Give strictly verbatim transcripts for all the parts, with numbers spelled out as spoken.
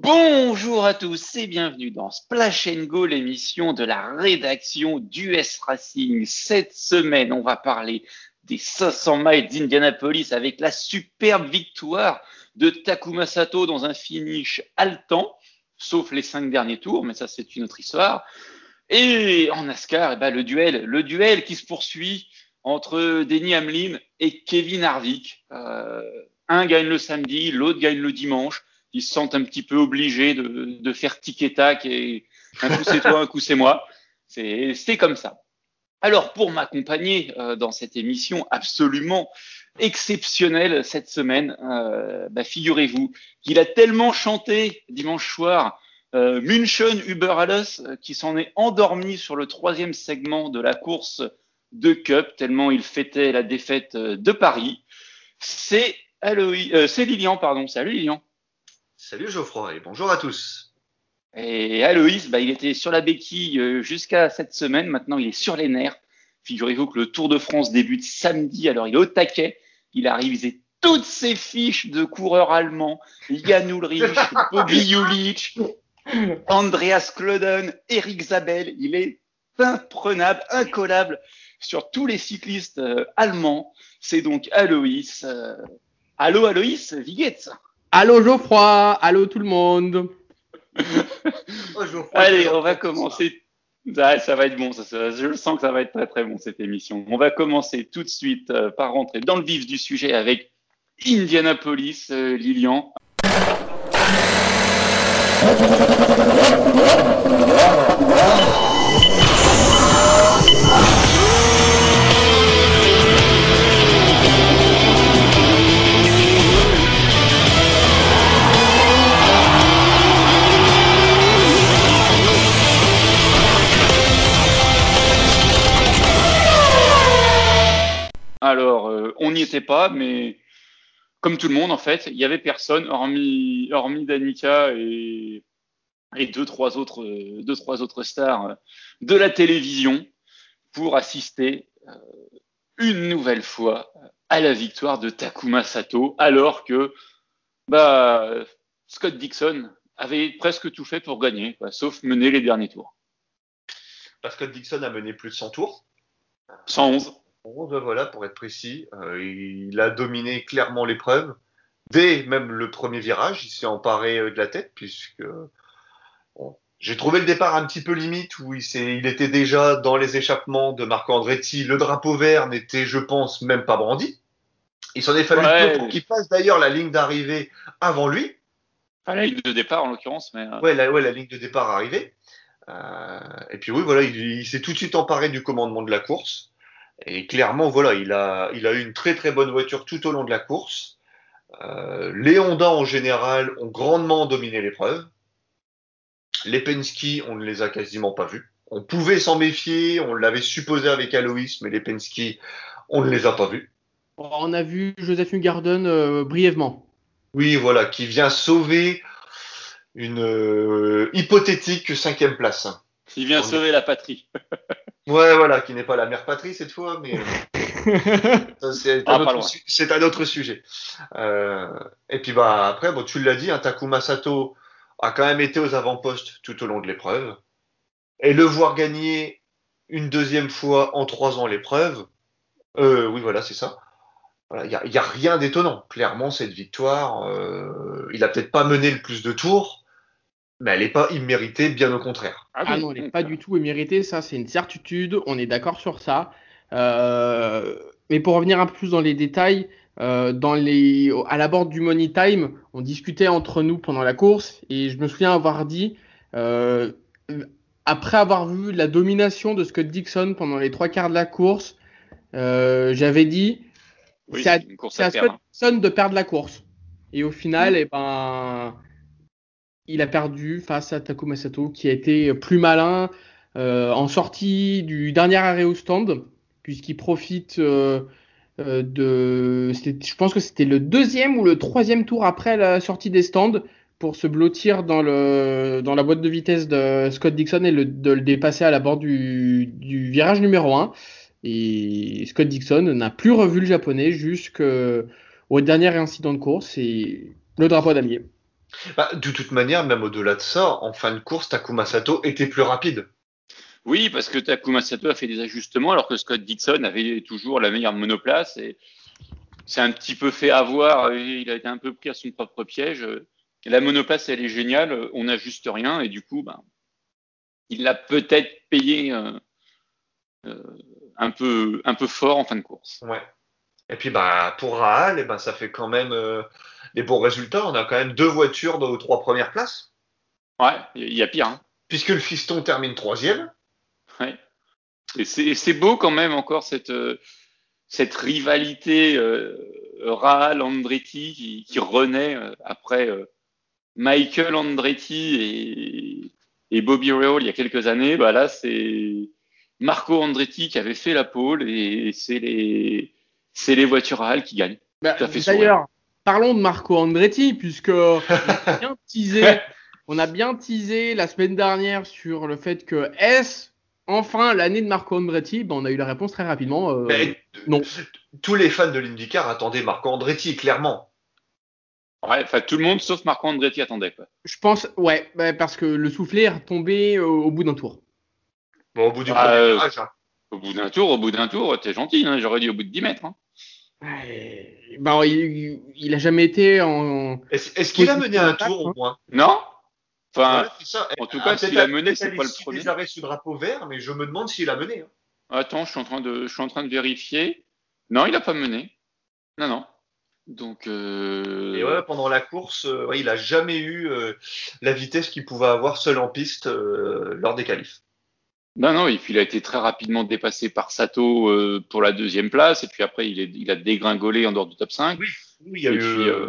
Bonjour à tous et bienvenue dans Splash and Go, l'émission de la rédaction d'U S Racing. Cette semaine, on va parler des cinq cents miles d'Indianapolis avec la superbe victoire de Takuma Sato dans un finish haletant, sauf les cinq derniers tours, mais ça c'est une autre histoire. Et en NASCAR, eh ben, le duel, le duel qui se poursuit entre Denny Hamlin et Kevin Harvick. Euh, un gagne le samedi, l'autre gagne le dimanche. Ils se sentent un petit peu obligés de, de faire tic et tac et un coup c'est toi, un coup c'est moi. C'est, c'est comme ça. Alors pour m'accompagner euh, dans cette émission absolument exceptionnelle cette semaine, euh, bah, figurez-vous qu'il a tellement chanté dimanche soir euh, München über alles euh, qu'il s'en est endormi sur le troisième segment de la course de Cup tellement il fêtait la défaite de Paris. C'est Aloï, euh, c'est Lilian, pardon. Salut Lilian. Salut Geoffroy et bonjour à tous. Et Aloïs, bah, il était sur la béquille jusqu'à cette semaine. Maintenant, il est sur les nerfs. Figurez-vous que le Tour de France débute samedi. Alors, il est au taquet. Il a révisé toutes ses fiches de coureurs allemands. Jan Ullrich, Bobby Julich, Andreas Klöden, Eric Zabel. Il est imprenable, incollable sur tous les cyclistes euh, allemands. C'est donc Aloïs. Euh... Allô Aloïs, wie geht's? Allô Geoffroy, allô tout le monde. Oh, Allez, on va commencer. Ah, ça va être bon, ça, ça, je le sens que ça va être très très bon cette émission. On va commencer tout de suite euh, par rentrer dans le vif du sujet avec Indianapolis, euh, Lilian. Alors, euh, on n'y était pas, mais comme tout le monde, en fait, il y avait personne, hormis, hormis Danica et, et deux, trois autres, euh, deux, trois autres stars de la télévision pour assister euh, une nouvelle fois à la victoire de Takuma Sato, alors que bah, Scott Dixon avait presque tout fait pour gagner, quoi, sauf mener les derniers tours. Parce que Dixon a mené plus de cent tours. cent onze. Voilà, pour être précis. Euh, il a dominé clairement l'épreuve. Dès même le premier virage, il s'est emparé de la tête, puisque bon, j'ai trouvé le départ un petit peu limite, où il, s'est, il était déjà dans les échappements de Marco Andretti. Le drapeau vert n'était, je pense, même pas brandi. Il s'en est fallu ouais. peu pour qu'il passe d'ailleurs la ligne d'arrivée avant lui. Enfin, la ligne de départ, en l'occurrence. Mais euh... ouais, la, ouais, la ligne de départ arrivée. Euh, et puis oui, voilà, il, il s'est tout de suite emparé du commandement de la course. Et clairement, voilà, il a, il a eu une très très bonne voiture tout au long de la course. Euh, les Honda en général ont grandement dominé l'épreuve. Les Penske, on ne les a quasiment pas vus. On pouvait s'en méfier, on l'avait supposé avec Aloïs, mais les Penske, on ne les a pas vus. On a vu Joseph Newgarden euh, brièvement. Oui, voilà, qui vient sauver une euh, hypothétique cinquième place. Il vient on sauver est... la patrie. Ouais, voilà, qui n'est pas la mère patrie cette fois, mais ça, c'est, ah, un autre, su- c'est un autre sujet. Euh, et puis bah après, bon, tu l'as dit, hein, Takuma Sato a quand même été aux avant-postes tout au long de l'épreuve, et le voir gagner une deuxième fois en trois ans l'épreuve, euh, oui, voilà, c'est ça. Il voilà, y, a, y a rien d'étonnant. Clairement, cette victoire, euh, il a peut-être pas mené le plus de tours, mais elle n'est pas imméritée, bien au contraire. Ah, ah non, elle n'est pas du tout imméritée, ça c'est une certitude, on est d'accord sur ça. Euh, mais pour revenir un peu plus dans les détails, euh, dans les, à la bord du Money Time, on discutait entre nous pendant la course et je me souviens avoir dit, euh, après avoir vu la domination de Scott Dixon pendant les trois quarts de la course, euh, j'avais dit, oui, c'est à, c'est à, à Scott Dixon de perdre la course. Et au final, mmh. eh ben, il a perdu face à Takuma Sato, qui a été plus malin euh, en sortie du dernier arrêt au stand, puisqu'il profite euh, euh, de... Je pense que c'était le deuxième ou le troisième tour après la sortie des stands pour se blottir dans, le, dans la boîte de vitesse de Scott Dixon et le, de le dépasser à la bord du, du virage numéro un. Et Scott Dixon n'a plus revu le japonais jusqu'au dernier incident de course et le drapeau damier. Bah, de toute manière, même au-delà de ça, en fin de course, Takuma Sato était plus rapide. Oui, parce que Takuma Sato a fait des ajustements alors que Scott Dixon avait toujours la meilleure monoplace et c'est un petit peu fait avoir. Il a été un peu pris à son propre piège. La monoplace, elle est géniale, on n'ajuste rien et du coup, ben, il l'a peut-être payé euh, euh, un peu un peu fort en fin de course. Ouais. Et puis bah pour Rahal, eh ben, ça fait quand même euh, des bons résultats. On a quand même deux voitures dans aux trois premières places, Ouais, il y a pire. Hein. puisque le fiston termine troisième. Ouais. Et c'est, c'est beau quand même encore cette, euh, cette rivalité euh, Rahal-Andretti qui, qui renaît euh, après euh, Michael Andretti et, et Bobby Rahal il y a quelques années. Bah là, c'est Marco Andretti qui avait fait la pole et c'est les, c'est les voitures Rahal qui gagnent. Bah, Ça fait d'ailleurs, sourire. parlons de Marco Andretti, puisque on a bien teasé, on a bien teasé la semaine dernière sur le fait que est-ce enfin l'année de Marco Andretti? Ben, on a eu la réponse très rapidement. Euh, Mais, non. tous les fans de l'IndyCar attendaient Marco Andretti, clairement. Ouais, enfin tout le monde sauf Marco Andretti attendait quoi. Je pense, ouais, bah, parce que le soufflet est retombé au, au bout d'un tour. Bon, au bout du Bah, premier euh, virage. Hein. au bout d'un tour, au bout d'un tour, t'es gentil, hein, j'aurais dit au bout de dix mètres. Hein. Ouais, ben, il, il a jamais été en Est-ce, est-ce qu'il a mené position un d'attaque, tour au hein. moins? Non? Enfin, Voilà, c'est ça. en tout Ah, cas, peut-être s'il a à, mené, peut-être à c'est pas le l'issue des premier. arrêts sous drapeau vert, mais je me demande s'il a mené. Hein. Attends, je suis en train de, je suis en train de vérifier. Non, il a pas mené. Non, non. Donc, Et ouais, euh... pendant la course, euh, ouais, il a jamais eu euh, la vitesse qu'il pouvait avoir seul en piste euh, lors des qualifs. non, non. Et puis il a été très rapidement dépassé par Sato euh, pour la deuxième place. Et puis après, il, est, il a dégringolé en dehors du top cinq. Oui, oui, il y a Et eu puis, euh, euh,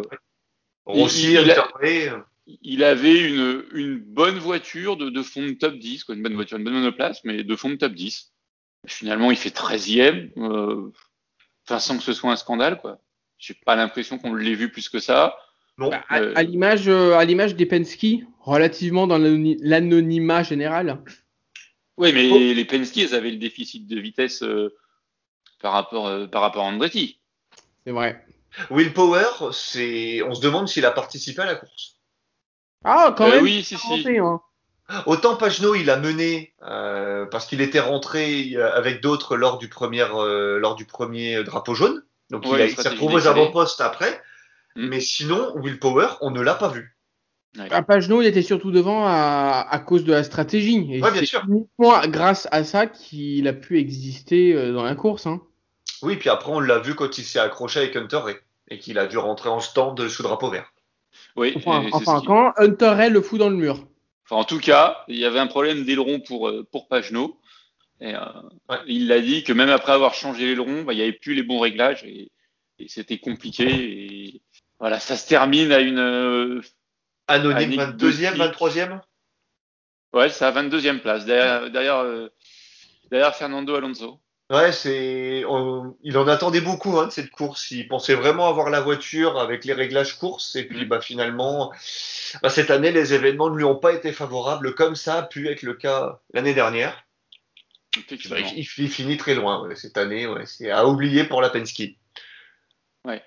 il, Rossi, il, a, Hunter Ray. il avait une, une bonne voiture de, de fond de top dix, quoi, une bonne voiture, une bonne monoplace, mais de fond de top dix. Finalement, il fait treizième. Euh, Enfin, sans que ce soit un scandale, quoi. J'ai pas l'impression qu'on l'ait vu plus que ça. Bah, Non, à, à Euh, l'image, euh, à l'image des Penske, relativement dans l'anony- l'anonymat général. ouais, oh, mais les Penske, elles avaient le déficit de vitesse euh, par rapport euh, par rapport à Andretti. C'est vrai. Will Power, c'est, on se demande s'il a participé à la course. Ah, quand Euh, même, oui, si, c'est si. remonté, hein. Autant Pagenaud, il a mené euh, parce qu'il était rentré euh, avec d'autres lors du premier euh, lors du premier drapeau jaune. Donc il, Ouais, a, une il s'est stratégie retrouvé aux décalée. avant-postes après. Hmm. Mais sinon, Will Power, on ne l'a pas vu. Ouais. À Pagenaud, il était surtout devant à, à cause de la stratégie. Et Ouais, bien c'est sûr. uniquement grâce à ça qu'il a pu exister euh, dans la course, hein. Oui, puis après, on l'a vu quand il s'est accroché avec Hunter Ray et qu'il a dû rentrer en stand sous drapeau vert. Oui, Enfin, et c'est ce enfin, qui. quand Hunter Ray le fout dans le mur. Enfin, en tout cas, il y avait un problème d'aileron pour euh, pour Pagenaud. Et euh, Ouais. il l'a dit que même après avoir changé l'aileron, bah, il n'y avait plus les bons réglages et, et c'était compliqué. Et voilà, ça se termine à une euh, Anonyme vingt-deuxième, anecdotique. vingt-troisième. Ouais, c'est à vingt-deuxième place, derrière, derrière, euh, derrière Fernando Alonso. Ouais, c'est, on- il en attendait beaucoup hein, de cette course. Il pensait vraiment avoir la voiture avec les réglages course. Et puis, Mm. bah, finalement, bah, cette année, les événements ne lui ont pas été favorables comme ça a pu être le cas l'année dernière. Puis, bah, il, Effectivement. il finit très loin ouais, cette année. Ouais, c'est à oublier pour la Penske. Ouais.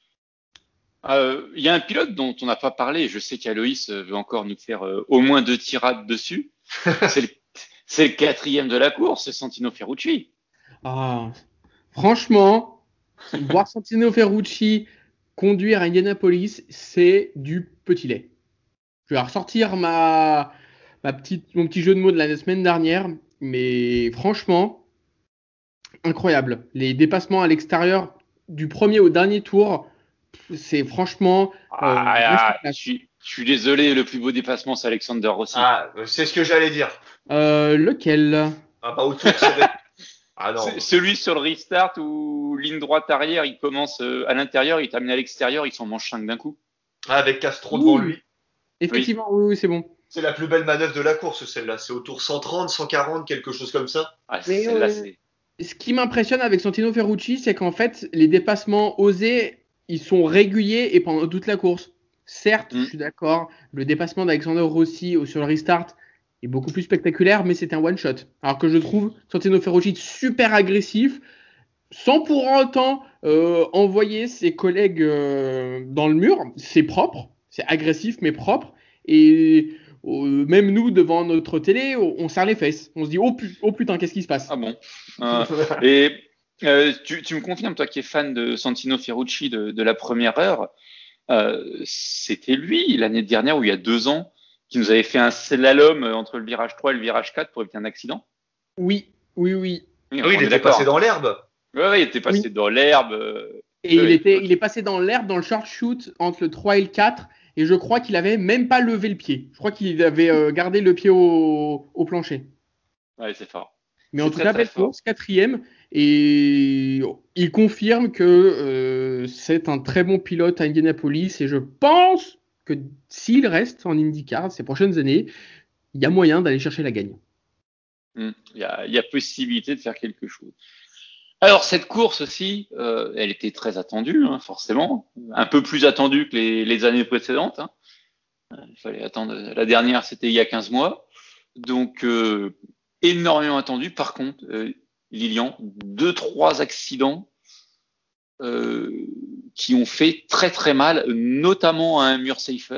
Euh, Il y a un pilote dont on n'a pas parlé, et je sais qu'Aloïs euh, veut encore nous faire euh, au moins deux tirades dessus. C'est le, c'est le quatrième de la course, c'est Santino Ferrucci. Ah, franchement, voir Santino Ferrucci conduire à Indianapolis, c'est du petit lait. Je vais ressortir ma, ma petite, mon petit jeu de mots de la semaine dernière, mais franchement, incroyable. Les dépassements à l'extérieur du premier au dernier tour, c'est franchement euh, Ah, ah, je masterclass. suis, je suis désolé, le plus beau dépassement, c'est Alexander Rossi. Ah, c'est ce que j'allais dire. Euh, lequel? Ah, bah, autour serré. Ah C'est non. celui sur le restart où ligne droite arrière, il commence euh, à l'intérieur, il termine à l'extérieur, il s'en mange cinq d'un coup. Ah, avec Castro devant Oui, lui. Oui, effectivement, oui, oui, c'est bon. C'est la plus belle manœuvre de la course, celle-là. C'est autour cent trente, cent quarante, quelque chose comme ça. ah, Mais celle-là, euh, c'est. ce qui m'impressionne avec Santino Ferrucci, c'est qu'en fait, les dépassements osés, ils sont réguliers et pendant toute la course. Certes, je Hmm. suis d'accord, le dépassement d'Alexander Rossi au- sur le restart est beaucoup plus spectaculaire, mais c'est un one-shot. Alors que je trouve Santino Ferrucci super agressif, sans pour autant euh, envoyer ses collègues euh, dans le mur. C'est propre, C'est agressif mais propre. Et euh, même nous, devant notre télé, on, on serre les fesses. On se dit, oh, pu- oh putain, qu'est-ce qui se passe? Ah bon. Euh, et euh, tu, tu me confirmes, toi qui es fan de Santino Ferrucci de, de la première heure, euh, c'était lui, l'année dernière ou il y a deux ans, qui nous avait fait un slalom entre le virage trois et le virage quatre pour éviter un accident? Oui, oui, oui. Oui, Ah oui, on il est était d'accord. passé dans l'herbe. Ouais, ouais, il était passé Oui. dans l'herbe. euh, Et il, ouais, était, ok. il est passé dans l'herbe dans le short shoot entre le trois et le quatre. Et je crois qu'il avait même pas levé le pied. Je crois qu'il avait euh, gardé le pied au, au plancher. Ouais, c'est fort. Mais en C'est tout très cas, très belle fort. course, quatrième. Et il confirme que euh, c'est un très bon pilote à Indianapolis. Et je pense que s'il reste en IndyCar ces prochaines années, il y a moyen d'aller chercher la gagne. Hmm. Il y a, il y a possibilité de faire quelque chose. Alors cette course aussi, euh, elle était très attendue, hein, forcément, un peu plus attendue que les, les années précédentes. Hein. Il fallait attendre. La dernière, c'était il y a quinze mois, donc euh, énormément attendue. Par contre, euh, Lilian, deux trois accidents euh, qui ont fait très très mal, notamment à un mur safer.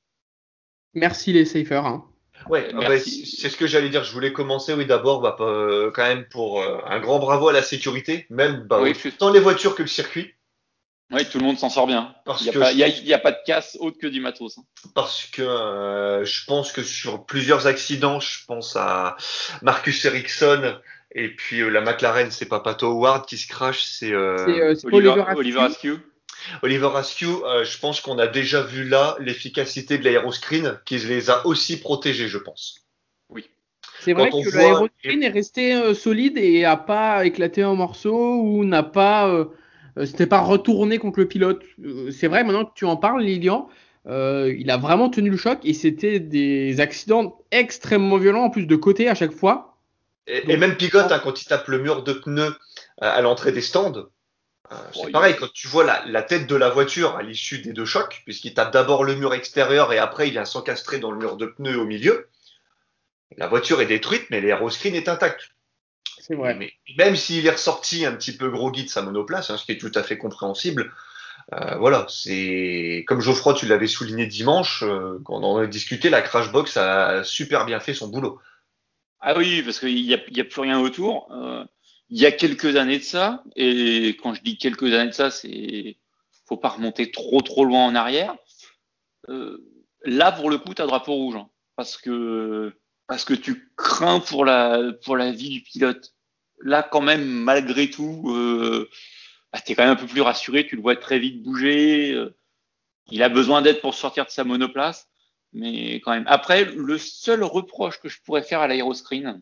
Merci les safers. Hein. Ouais, Euh, ah bah, merci. c'est ce que j'allais dire. Je voulais commencer, oui, d'abord, bah, euh, quand même pour euh, un grand bravo à la sécurité, même bah, Oui, je- autant les voitures que le circuit, oui, tout le monde s'en sort bien. Il parce n'y a que pas, je il y a, pense, il y a pas de casse autre que du matos. Hein. parce que euh, je pense que sur plusieurs accidents, je pense à Marcus Ericsson et puis euh, la McLaren, c'est pas Pato Howard qui se crash, c'est C'est euh, euh, c'est pas Oliver, Oliver Oliver Askew. Askew. Oliver Askew. Euh, je pense qu'on a déjà vu là l'efficacité de l'aéroscreen qui les a aussi protégés, je pense. Oui. C'est Quand vrai on que voit, l'aéroscreen est resté euh, solide et a pas éclaté en morceaux ou n'a pas, euh, euh, c'était pas retourné contre le pilote. Euh, c'est vrai, maintenant que tu en parles, Lilian, euh, il a vraiment tenu le choc et c'était des accidents extrêmement violents en plus de côté à chaque fois. Et, et Donc, même Pigot, hein, quand il tape le mur de pneus euh, à l'entrée des stands, euh, Bon, c'est il- pareil, quand tu vois la, la tête de la voiture à l'issue des deux chocs, puisqu'il tape d'abord le mur extérieur et après il vient s'encastrer dans le mur de pneus au milieu, la voiture est détruite, mais l'aéroscreen est intact. c'est Et, vrai. mais même s'il est ressorti un petit peu groggy de sa monoplace, hein, ce qui est tout à fait compréhensible, euh, voilà, c'est comme Geoffroy, tu l'avais souligné dimanche, euh, quand on en a discuté, la Crashbox a super bien fait son boulot. Ah oui, parce qu'il y a, il y a plus rien autour. Euh, il y a quelques années de ça, et quand je dis quelques années de ça, c'est faut pas remonter trop trop loin en arrière. Euh, Là, pour le coup, t'as drapeau rouge, hein, parce que parce que tu crains pour la pour la vie du pilote. Là, quand même, malgré tout, euh, bah, t'es quand même un peu plus rassuré. Tu le vois très vite bouger. euh, Il a besoin d'aide pour sortir de sa monoplace, mais quand même. Après, le seul reproche que je pourrais faire à l'aéroscreen,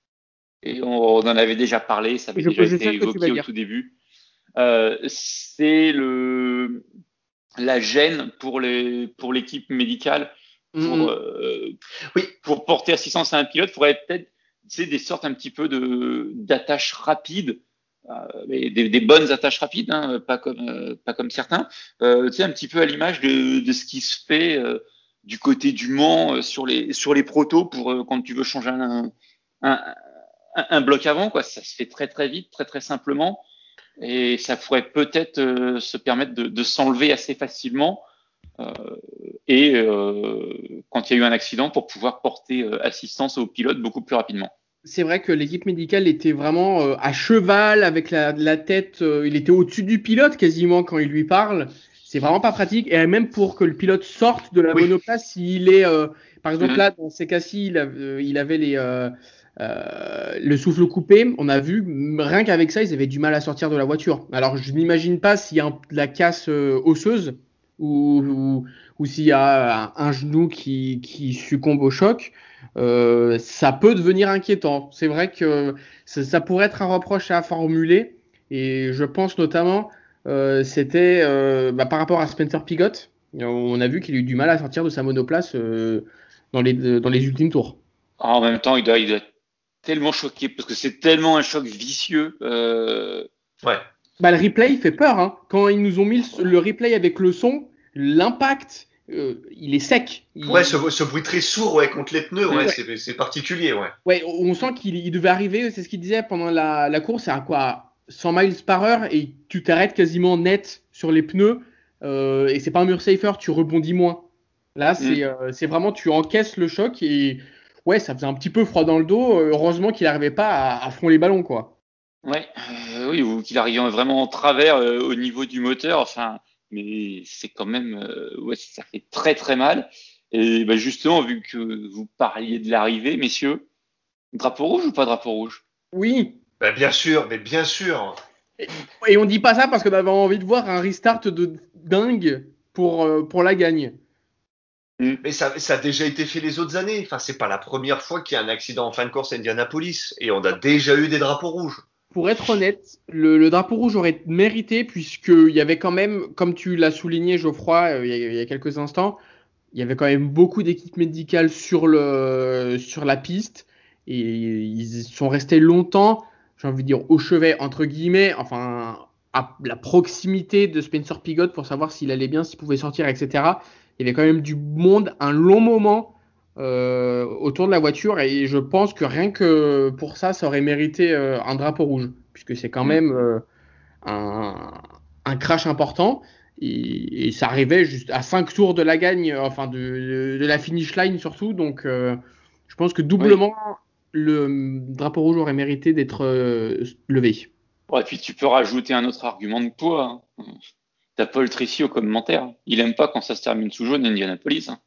et on, on en avait déjà parlé, ça avait Je, déjà je été sais ce que tu vas évoqué au dire. tout début, euh, c'est le la gêne pour les pour l'équipe médicale pour Mm, euh, Oui, pour porter assistance à un pilote. Il faudrait peut-être tu sais, des sortes un petit peu de d'attaches rapides, euh, mais des, des bonnes attaches rapides, hein, pas comme euh, pas comme certains. Euh, tu sais, un petit peu à l'image de, de ce qui se fait euh, du côté du Mans euh, sur les sur les protos pour euh, quand tu veux changer un, un, un, un bloc avant, quoi. Ça se fait très très vite, très très simplement, et ça pourrait peut-être euh, se permettre de, de s'enlever assez facilement. Euh, et euh, quand il y a eu un accident, pour pouvoir porter euh, assistance au pilote beaucoup plus rapidement. C'est vrai que l'équipe médicale était vraiment euh, à cheval avec la, la tête, euh, il était au-dessus du pilote quasiment quand il lui parle. C'est vraiment pas pratique. Et même pour que le pilote sorte de la oui. monoplace, s'il est, euh, par exemple Mhm. là, dans ces cas-ci, il, a- euh, il avait les, euh, euh, le souffle coupé. On a vu, rien qu'avec ça, ils avaient du mal à sortir de la voiture. Alors je n'imagine pas s'il y a un- de la casse euh, osseuse ou, ou, ou s'il y a un, un genou qui, qui succombe au choc. Euh, ça peut devenir inquiétant. C'est vrai que ça, ça pourrait être un reproche à formuler, et je pense notamment, euh, c'était euh, bah, par rapport à Spencer Pigot. On a vu qu'il a eu du mal à sortir de sa monoplace euh, dans les, dans les ultimes tours. En même temps, il doit, il doit être tellement choqué parce que c'est tellement un choc vicieux. Euh, Ouais. Bah, le replay il fait peur. Hein. Quand ils nous ont mis le, le replay avec le son, l'impact, euh, il est sec. Ouais, Il, ce, ce bruit très sourd ouais, contre les pneus, ouais, hum, ouais. c'est c'est particulier, ouais. Ouais, on sent qu'il il devait arriver, c'est ce qu'il disait pendant la, la course, c'est à quoi cent miles par heure et tu t'arrêtes quasiment net sur les pneus euh, et c'est pas un mur safer, tu rebondis moins. Là, c'est Mm. euh, c'est vraiment, tu encaisses le choc et ouais, ça faisait un petit peu froid dans le dos. Euh, Heureusement qu'il n'arrivait pas à, à frôler les ballons, quoi. Ouais, euh, oui, ou qu'il arrive vraiment en travers euh, au niveau du moteur, enfin, mais c'est quand même, euh, ouais, ça fait très très mal. Et bah, justement, vu que vous parliez de l'arrivée, messieurs, drapeau rouge ou pas drapeau rouge? Oui. Bah, bien sûr, mais bien sûr. Et, et on dit pas ça parce qu'on avait envie de voir un restart de dingue pour, euh, pour la gagne. Mm. Mais ça, ça a déjà été fait les autres années. Enfin, c'est pas la première fois qu'il y a un accident en fin de course à Indianapolis. Et on a déjà eu des drapeaux rouges. Pour être honnête, le, le drapeau rouge aurait mérité puisqu'il y avait quand même, comme tu l'as souligné, Geoffroy, euh, il y, a, il y a quelques instants, il y avait quand même beaucoup d'équipes médicales sur, le, sur la piste et ils sont restés longtemps, j'ai envie de dire, au chevet, entre guillemets, enfin, à la proximité de Spencer Pigot pour savoir s'il allait bien, s'il pouvait sortir, et cetera. Il y avait quand même du monde un long moment euh, autour de la voiture et je pense que rien que pour ça, ça aurait mérité euh, un drapeau rouge puisque c'est quand Mm. même euh, un, un crash important. Et, et ça arrivait juste à cinq tours de la gagne, euh, enfin de, de, de la finish line surtout. Donc euh, je pense que Oui. doublement le drapeau rouge aurait mérité d'être euh, levé. Ouais, et puis tu peux rajouter un autre argument de poids, hein. T'as Paul Tricy au commentaire. Il aime pas quand ça se termine sous jaune à Indianapolis, hein.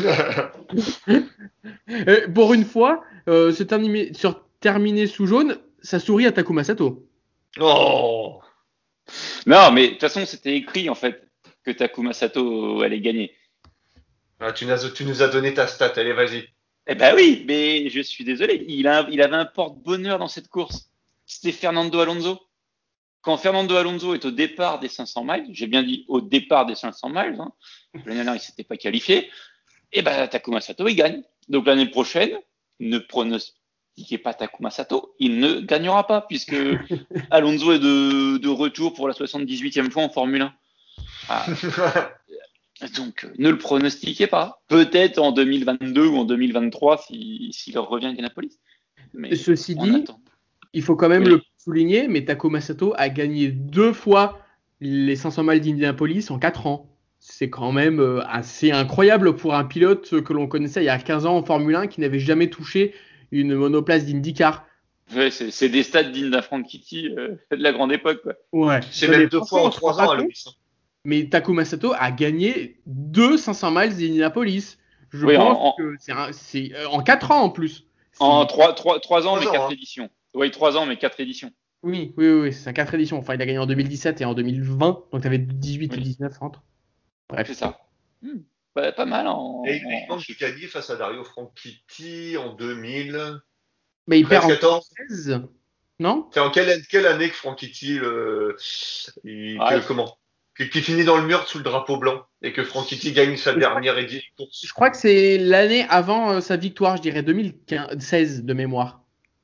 Et pour une fois, euh, se terminer, sur terminer sous jaune, ça sourit à Takuma Sato. Oh. Non, mais de toute façon, c'était écrit en fait que Takuma Sato allait gagner. Ah, tu, nous as, tu nous as donné ta stat. Allez, vas-y. Eh ben oui, mais je suis désolé. Il, a, il avait un porte-bonheur dans cette course. C'était Fernando Alonso. Quand Fernando Alonso est au départ des cinq cents miles, j'ai bien dit au départ des cinq cents miles, hein, l'année dernière il s'était pas qualifié, et ben Takuma Sato il gagne. Donc l'année prochaine, ne pronostiquez pas Takuma Sato, il ne gagnera pas puisque Alonso est de, de retour pour la soixante-dix-huitième fois en Formule un. Ah, donc euh, ne le pronostiquez pas. Peut-être en deux mille vingt-deux ou en deux mille vingt-trois s'il si, si revient à Indianapolis. Mais Ceci en dit, attendant. il faut quand même Oui. le souligner, mais Takuma Sato a gagné deux fois les cinq cents miles d'Indianapolis en quatre ans. C'est quand même euh, assez incroyable pour un pilote que l'on connaissait il y a quinze ans en Formule un qui n'avait jamais touché une monoplace d'IndyCar. Ouais, c'est, c'est des stades dignes d'un Frank Kitty euh, de la grande époque, quoi. Ouais. C'est Non, mais même deux fois franchement, en on se rend trois pas ans à compte, Lewis. mais Takuma Sato a gagné deux cinq cents miles d'Indianapolis. Je Oui, en, pense en, que c'est un- c'est, euh, en quatre ans en plus. en C'est trois, trois, trois ans, mais Trois ans, quatre hein. éditions. Oui, trois ans, mais quatre éditions. oui, oui, oui, oui, c'est quatre éditions. Enfin, il a gagné en deux mille dix-sept et en deux mille vingt, donc tu avais dix-huit et Oui, dix-neuf entre. c'est Bref. ça. Hmm. Bah, pas mal en, Et il en, en manque de chiffres. gagner face à Dario Franchitti en deux mille Mais il perd treize en quatorze. seize, non? C'est en quelle, quelle année que Franchitti, le, il, Ah, que, comment, qui, qui finit dans le mur sous le drapeau blanc et que Franchitti gagne sa Je crois, dernière édition de je course. crois que c'est l'année avant euh, sa victoire, je dirais deux mille seize de mémoire.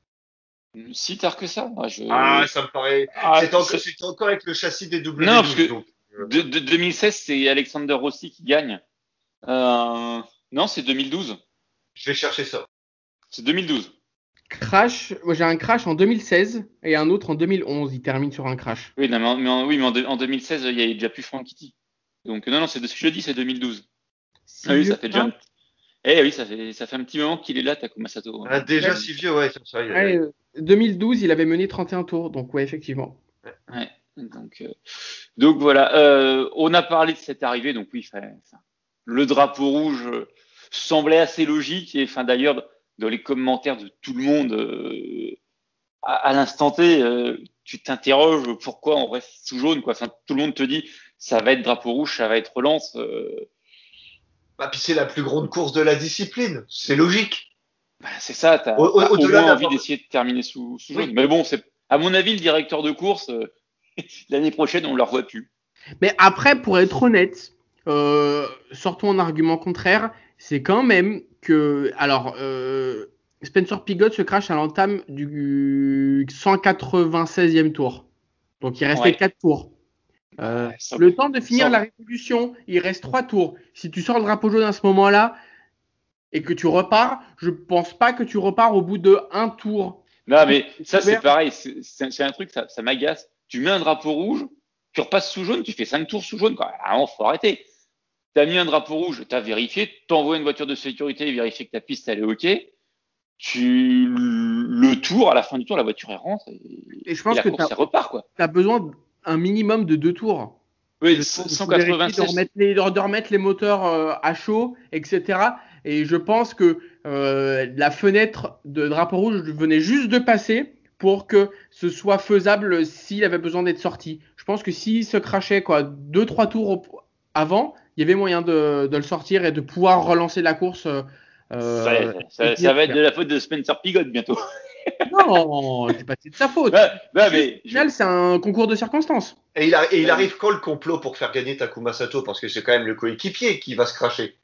si tard que ça. Ah, Ah, je... ça me paraît. ah, C'était encore, c'est- c'était encore avec le châssis des non, W parce douze, que donc. euh, de, de deux mille seize, c'est Alexander Rossi qui gagne. Euh, non, c'est deux mille douze. je vais chercher ça. C'est deux mille douze. Crash, moi j'ai un crash en deux mille seize et un autre en deux mille onze. Il termine sur un crash. Oui, non, mais en, mais en- oui, mais en, deux- en deux mille seize, il y a déjà plus Frank Kitty. Donc, non, non, c'est de ce que je dis, c'est deux mille douze. Si Ah oui, vieux ça que fait déjà ça. un... Eh oui, ça fait, ça fait un petit moment qu'il est là, Takuma Sato. Ah, déjà Ouais, si vieux, ouais, c'est ça. Aïe, aïe, ouais, aïe. euh, deux mille douze, il avait mené trente et un tours, donc ouais, effectivement. Ouais. Donc, euh, donc voilà, euh, on a parlé de cette arrivée, donc oui, enfin, enfin, le drapeau rouge euh, semblait assez logique, et enfin d'ailleurs, dans les commentaires de tout le monde, euh, à, à l'instant T, euh, tu t'interroges pourquoi on reste sous jaune, quoi. Enfin, tout le monde te dit, ça va être drapeau rouge, ça va être relance. Euh, Bah, puis c'est la plus grande course de la discipline. C'est logique. bah, c'est ça, Au- t'as au- as au Au-delà moins envie d'avoir. d'essayer de terminer sous, sous jaune. Oui. Mais bon, c'est, à mon avis, le directeur de course, euh, l'année prochaine, on ne le revoit plus. Mais après, pour être honnête, euh, sortons un argument contraire, c'est quand même que, alors, euh, Spencer Pigot se crache à l'entame du cent quatre-vingt-seizième tour. Donc il restait Ouais. quatre tours. Euh, Bah, ça, le temps de finir la ça, révolution, il reste trois tours. Si tu sors le drapeau jaune à ce moment-là et que tu repars, je pense pas que tu repars au bout de un tour. non, mais ça, c'est Couvert. pareil. C'est c'est- c'est un truc, ça, ça m'agace. Tu mets un drapeau rouge, tu repasses sous jaune, tu fais cinq tours sous jaune, quoi. Ah, non, faut arrêter. t'as mis un drapeau rouge, t'as vérifié, t'envoies une voiture de sécurité, vérifier que ta piste elle est ok. Tu le tour, à la fin du tour, la voiture elle rentre et, et je pense et la que course elle repart quoi. T'as besoin d'un minimum de deux tours. Oui, De cent vérifier, de quatre-vingt-seize. remettre les, de remettre les moteurs euh, à chaud, et cetera. Et je pense que euh, la fenêtre de drapeau rouge venait juste de passer pour que ce soit faisable s'il avait besoin d'être sorti. Je pense que s'il se crachait quoi, deux trois tours au- avant, il y avait moyen de, de le sortir et de pouvoir relancer la course. Ça, Euh, ça, ça va être de la faute de Spencer Pigot bientôt. non, c'est pas de sa faute. Ouais, ouais, Juste, mais au je... final, c'est un concours de circonstances. Et il, a, et il ouais, arrive quand le complot pour faire gagner Takuma Sato? Parce que c'est quand même le coéquipier qui va se cracher.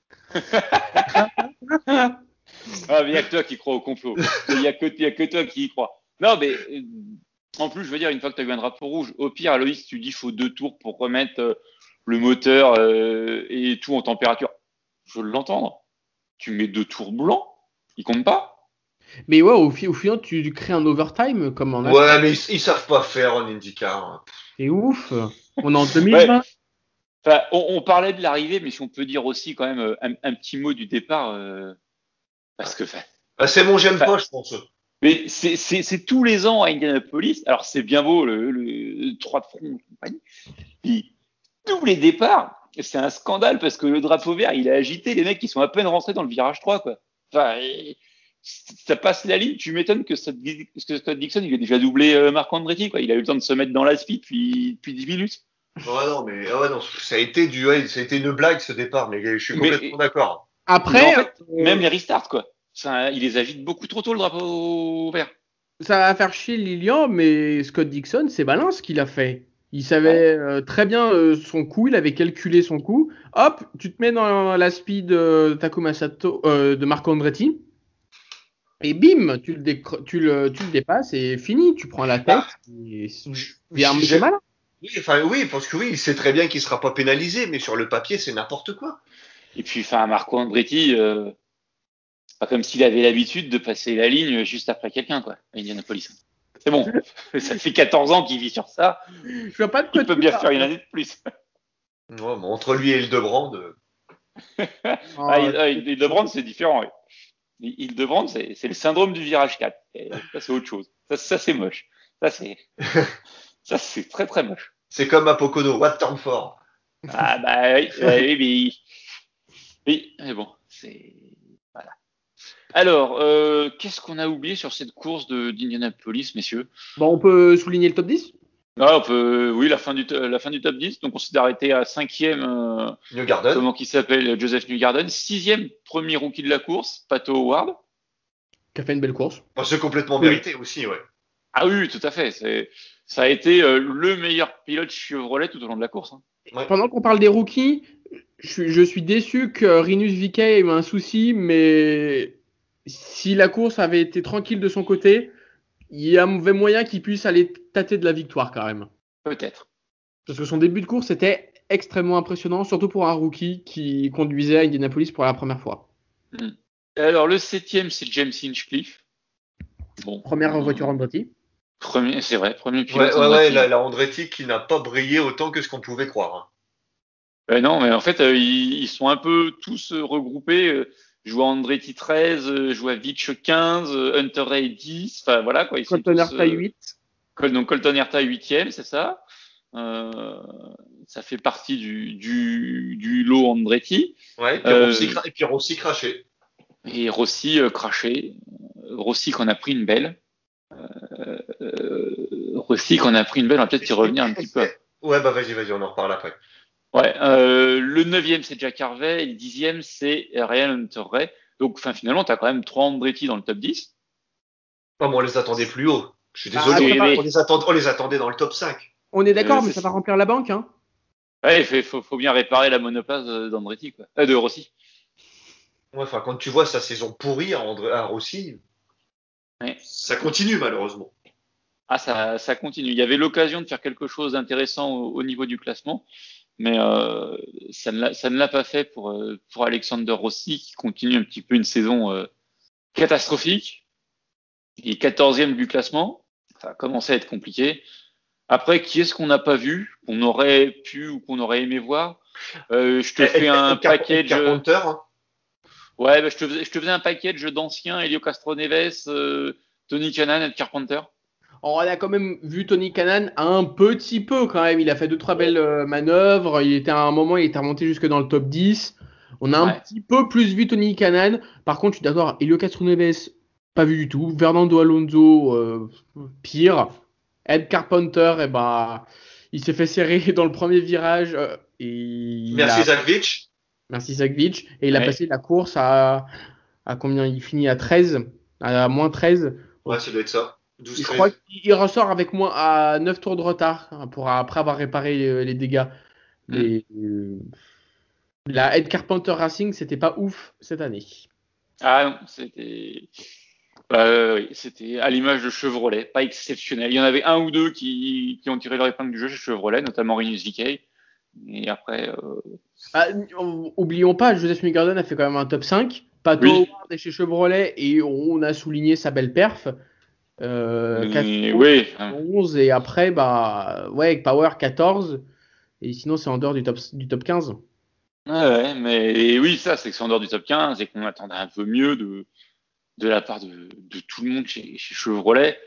Ah, mais il n'y a que toi qui crois au complot. Il n'y a, a que toi qui y crois. Non, mais euh, en plus, je veux dire, une fois que tu as eu un drapeau rouge, au pire, Aloïs, tu dis qu'il faut deux tours pour remettre euh, le moteur euh, et tout en température. Je veux l'entendre. Tu mets deux tours blancs, ils comptent pas. Mais ouais, au, fi- au final, tu crées un overtime comme en NASCAR. Ouais, mais ils, ils savent pas faire en IndyCar. C'est ouf. On est en Ouais. deux mille vingt. Enfin, on, on parlait de l'arrivée, mais si on peut dire aussi quand même euh, un, un petit mot du départ, euh, parce que, enfin, Ah, c'est mon j'aime enfin, pas, je pense. mais c'est, c'est, c'est tous les ans à Indianapolis. Alors c'est bien beau le, le, le trois de front et compagnie. Puis tous les départs, c'est un scandale parce que le drapeau vert, il est agité. Les mecs, ils sont à peine rentrés dans le virage trois, quoi. Enfin, et, ça passe la ligne. Tu m'étonnes que, Scott, que Scott Dixon, il a déjà doublé euh, Marc Andretti, quoi. Il a eu le temps de se mettre dans la speed depuis, depuis dix minutes. Ouais, non, mais ah ouais, non, ça a été du, ouais, ça a été une blague ce départ, mais je suis complètement Mais, d'accord. mais en Après, fait, même euh, les restarts, quoi. Ça, il les agite beaucoup trop tôt, le drapeau vert. ça va faire chier Lilian, mais Scott Dixon, c'est malin ce qu'il a fait. Il Ouais. savait euh, très bien euh, son coup, il avait calculé son coup. Hop, tu te mets dans la speed euh, Takuma Sato, euh, de Marco Andretti, et bim, tu le, décro- tu, le, tu le dépasses et fini. Tu prends la Bah, tête. Et... j- C'est un- c'est j'ai- malin. oui, enfin, oui, parce que oui, il sait très bien qu'il sera pas pénalisé, mais sur le papier, c'est n'importe quoi. Et puis, enfin, Marco Andretti, euh, c'est pas comme s'il avait l'habitude de passer la ligne juste après quelqu'un, quoi, à Indianapolis. C'est bon. Ça fait quatorze ans qu'il vit sur ça. Je vois pas de quoi Il peut tu bien faire parles. une année de plus. Ouais, mais entre lui et Hildebrand, euh, Ah, Oh, il, ah, Hildebrand, c'est différent. Oui. Hildebrand, c'est, c'est le syndrome du virage quatre. Et ça, c'est autre chose. Ça, ça c'est moche. Ça, c'est, ça, c'est très, très moche. c'est comme à Pocono, what turn for? Ah, bah oui, oui, oui, oui, mais bon, c'est, voilà. Alors, euh, qu'est-ce qu'on a oublié sur cette course de, d'Indianapolis, messieurs? Bon, on peut souligner le top dix? Ah, on peut, oui, la fin du, to- la fin du top dix. Donc, on s'est arrêté à cinquième, euh, New Garden. comment qu'il s'appelle, Joseph Newgarden. Sixième, premier rookie de la course, Pato Howard. Qui a fait une belle course. Enfin, c'est complètement Oui. mérité aussi, ouais. Ah oui, oui, tout à fait. C'est, ça a été euh, le meilleur pilote Chevrolet tout au long de la course. Hein. Ouais. Pendant qu'on parle des rookies, je, suis- je suis déçu que Rinus V K ait eu un souci, mais si la course avait été tranquille de son côté, il y avait moyen qu'il puisse aller tâter de la victoire quand même. Peut-être. Parce que son début de course était extrêmement impressionnant, surtout pour un rookie qui conduisait à Indianapolis pour la première fois. Hmm. Alors, le septième, c'est James Hinchcliffe. Bon, Première euh, voiture Andretti. premier, c'est vrai, premier Ouais, pilote ouais, ouais, Andretti. la, la Andretti qui n'a pas brillé autant que ce qu'on pouvait croire. Hein. Euh, non, mais en fait, euh, ils, ils sont un peu tous euh, regroupés. Euh, je vois Andretti treize, euh, je vois Vitch quinze, euh, Hunter Ray dix. Enfin, voilà, quoi. Ils sont Colton tous. Herta Euh, huit. Col- donc, Colton Herta huitième, c'est ça. Euh, ça fait partie du, du, du lot Andretti. Ouais, et puis Euh, Rossi, cra- et puis Rossi craché. et Rossi euh, craché. Rossi qu'on a pris une belle. Euh, Rossi qu'on a pris une belle. On va peut-être y revenir un petit peu. Ouais, bah vas-y, vas-y, on en reparle après. Ouais, euh, le neuvième c'est Jack Harvey et le dixième c'est Ryan Hunter-Ray. Donc, enfin, finalement, tu as quand même trois Andretti dans le top dix. Oh, mais on les attendait plus haut. Je suis Ah, désolé, ça va. on, les attend- on les attendait dans le top cinq. On est Euh, d'accord, mais c'est- ça va remplir la banque. Hein. ouais, il faut, faut, faut bien réparer la monoplace euh, d'Andretti, quoi. Euh, de Rossi. Ouais, enfin, quand tu vois sa saison pourrie à, André, à Rossi, Ouais. ça continue malheureusement. Ah, ça, ça continue. Il y avait l'occasion de faire quelque chose d'intéressant au, au niveau du classement, mais euh, ça ne l'a, ça ne l'a pas fait pour, euh, pour Alexander Rossi, qui continue un petit peu une saison euh, catastrophique. Il est quatorzième du classement. Ça a commencé à être compliqué. Après, qui est-ce qu'on n'a pas vu, qu'on aurait pu ou qu'on aurait aimé voir? euh, Je te et, fais et, un et, package. Carpenter, hein. Ouais, bah, je, te faisais, je te faisais un package d'anciens, Helio Castroneves, euh, Tony Kanaan et Carpenter. On a quand même vu Tony Kanaan un petit peu quand même. Il a fait deux trois belles euh, manœuvres. Il était à un moment, il était remonté jusque dans le top dix. On a ouais. un petit peu plus vu Tony Kanaan. Par contre, je suis d'accord, Helio Castroneves, pas vu du tout. Fernando Alonso, euh, pire. Ed Carpenter, eh ben, il s'est fait serrer dans le premier virage. Euh, et Merci a... Zagvich. Merci Zagvich. Et il ouais. a passé la course à, à combien? Il finit à treize, à moins treize. Ouais, ça doit être ça. douze, je crois qu'il ressort avec moins à neuf tours de retard pour, après avoir réparé les, les dégâts. Mais mmh. euh, la Ed Carpenter Racing, c'était pas ouf cette année. Ah non, c'était. Bah, oui, c'était à l'image de Chevrolet, pas exceptionnel. Il y en avait un ou deux qui, qui ont tiré leur épingle du jeu chez Chevrolet, notamment Rinus V K. Et après. Euh... Ah, oublions pas, Joseph Newgarden a fait quand même un top cinq. Pato oui. Howard est chez Chevrolet et on a souligné sa belle perf. Euh, Mais, oui. onze et après, bah, ouais, Power quatorze. Et sinon, c'est en dehors du top, du top quinze. Ouais, ouais, mais oui, ça, c'est que c'est en dehors du top quinze et qu'on attendait un peu mieux de. de la part de, de tout le monde chez, chez Chevrolet.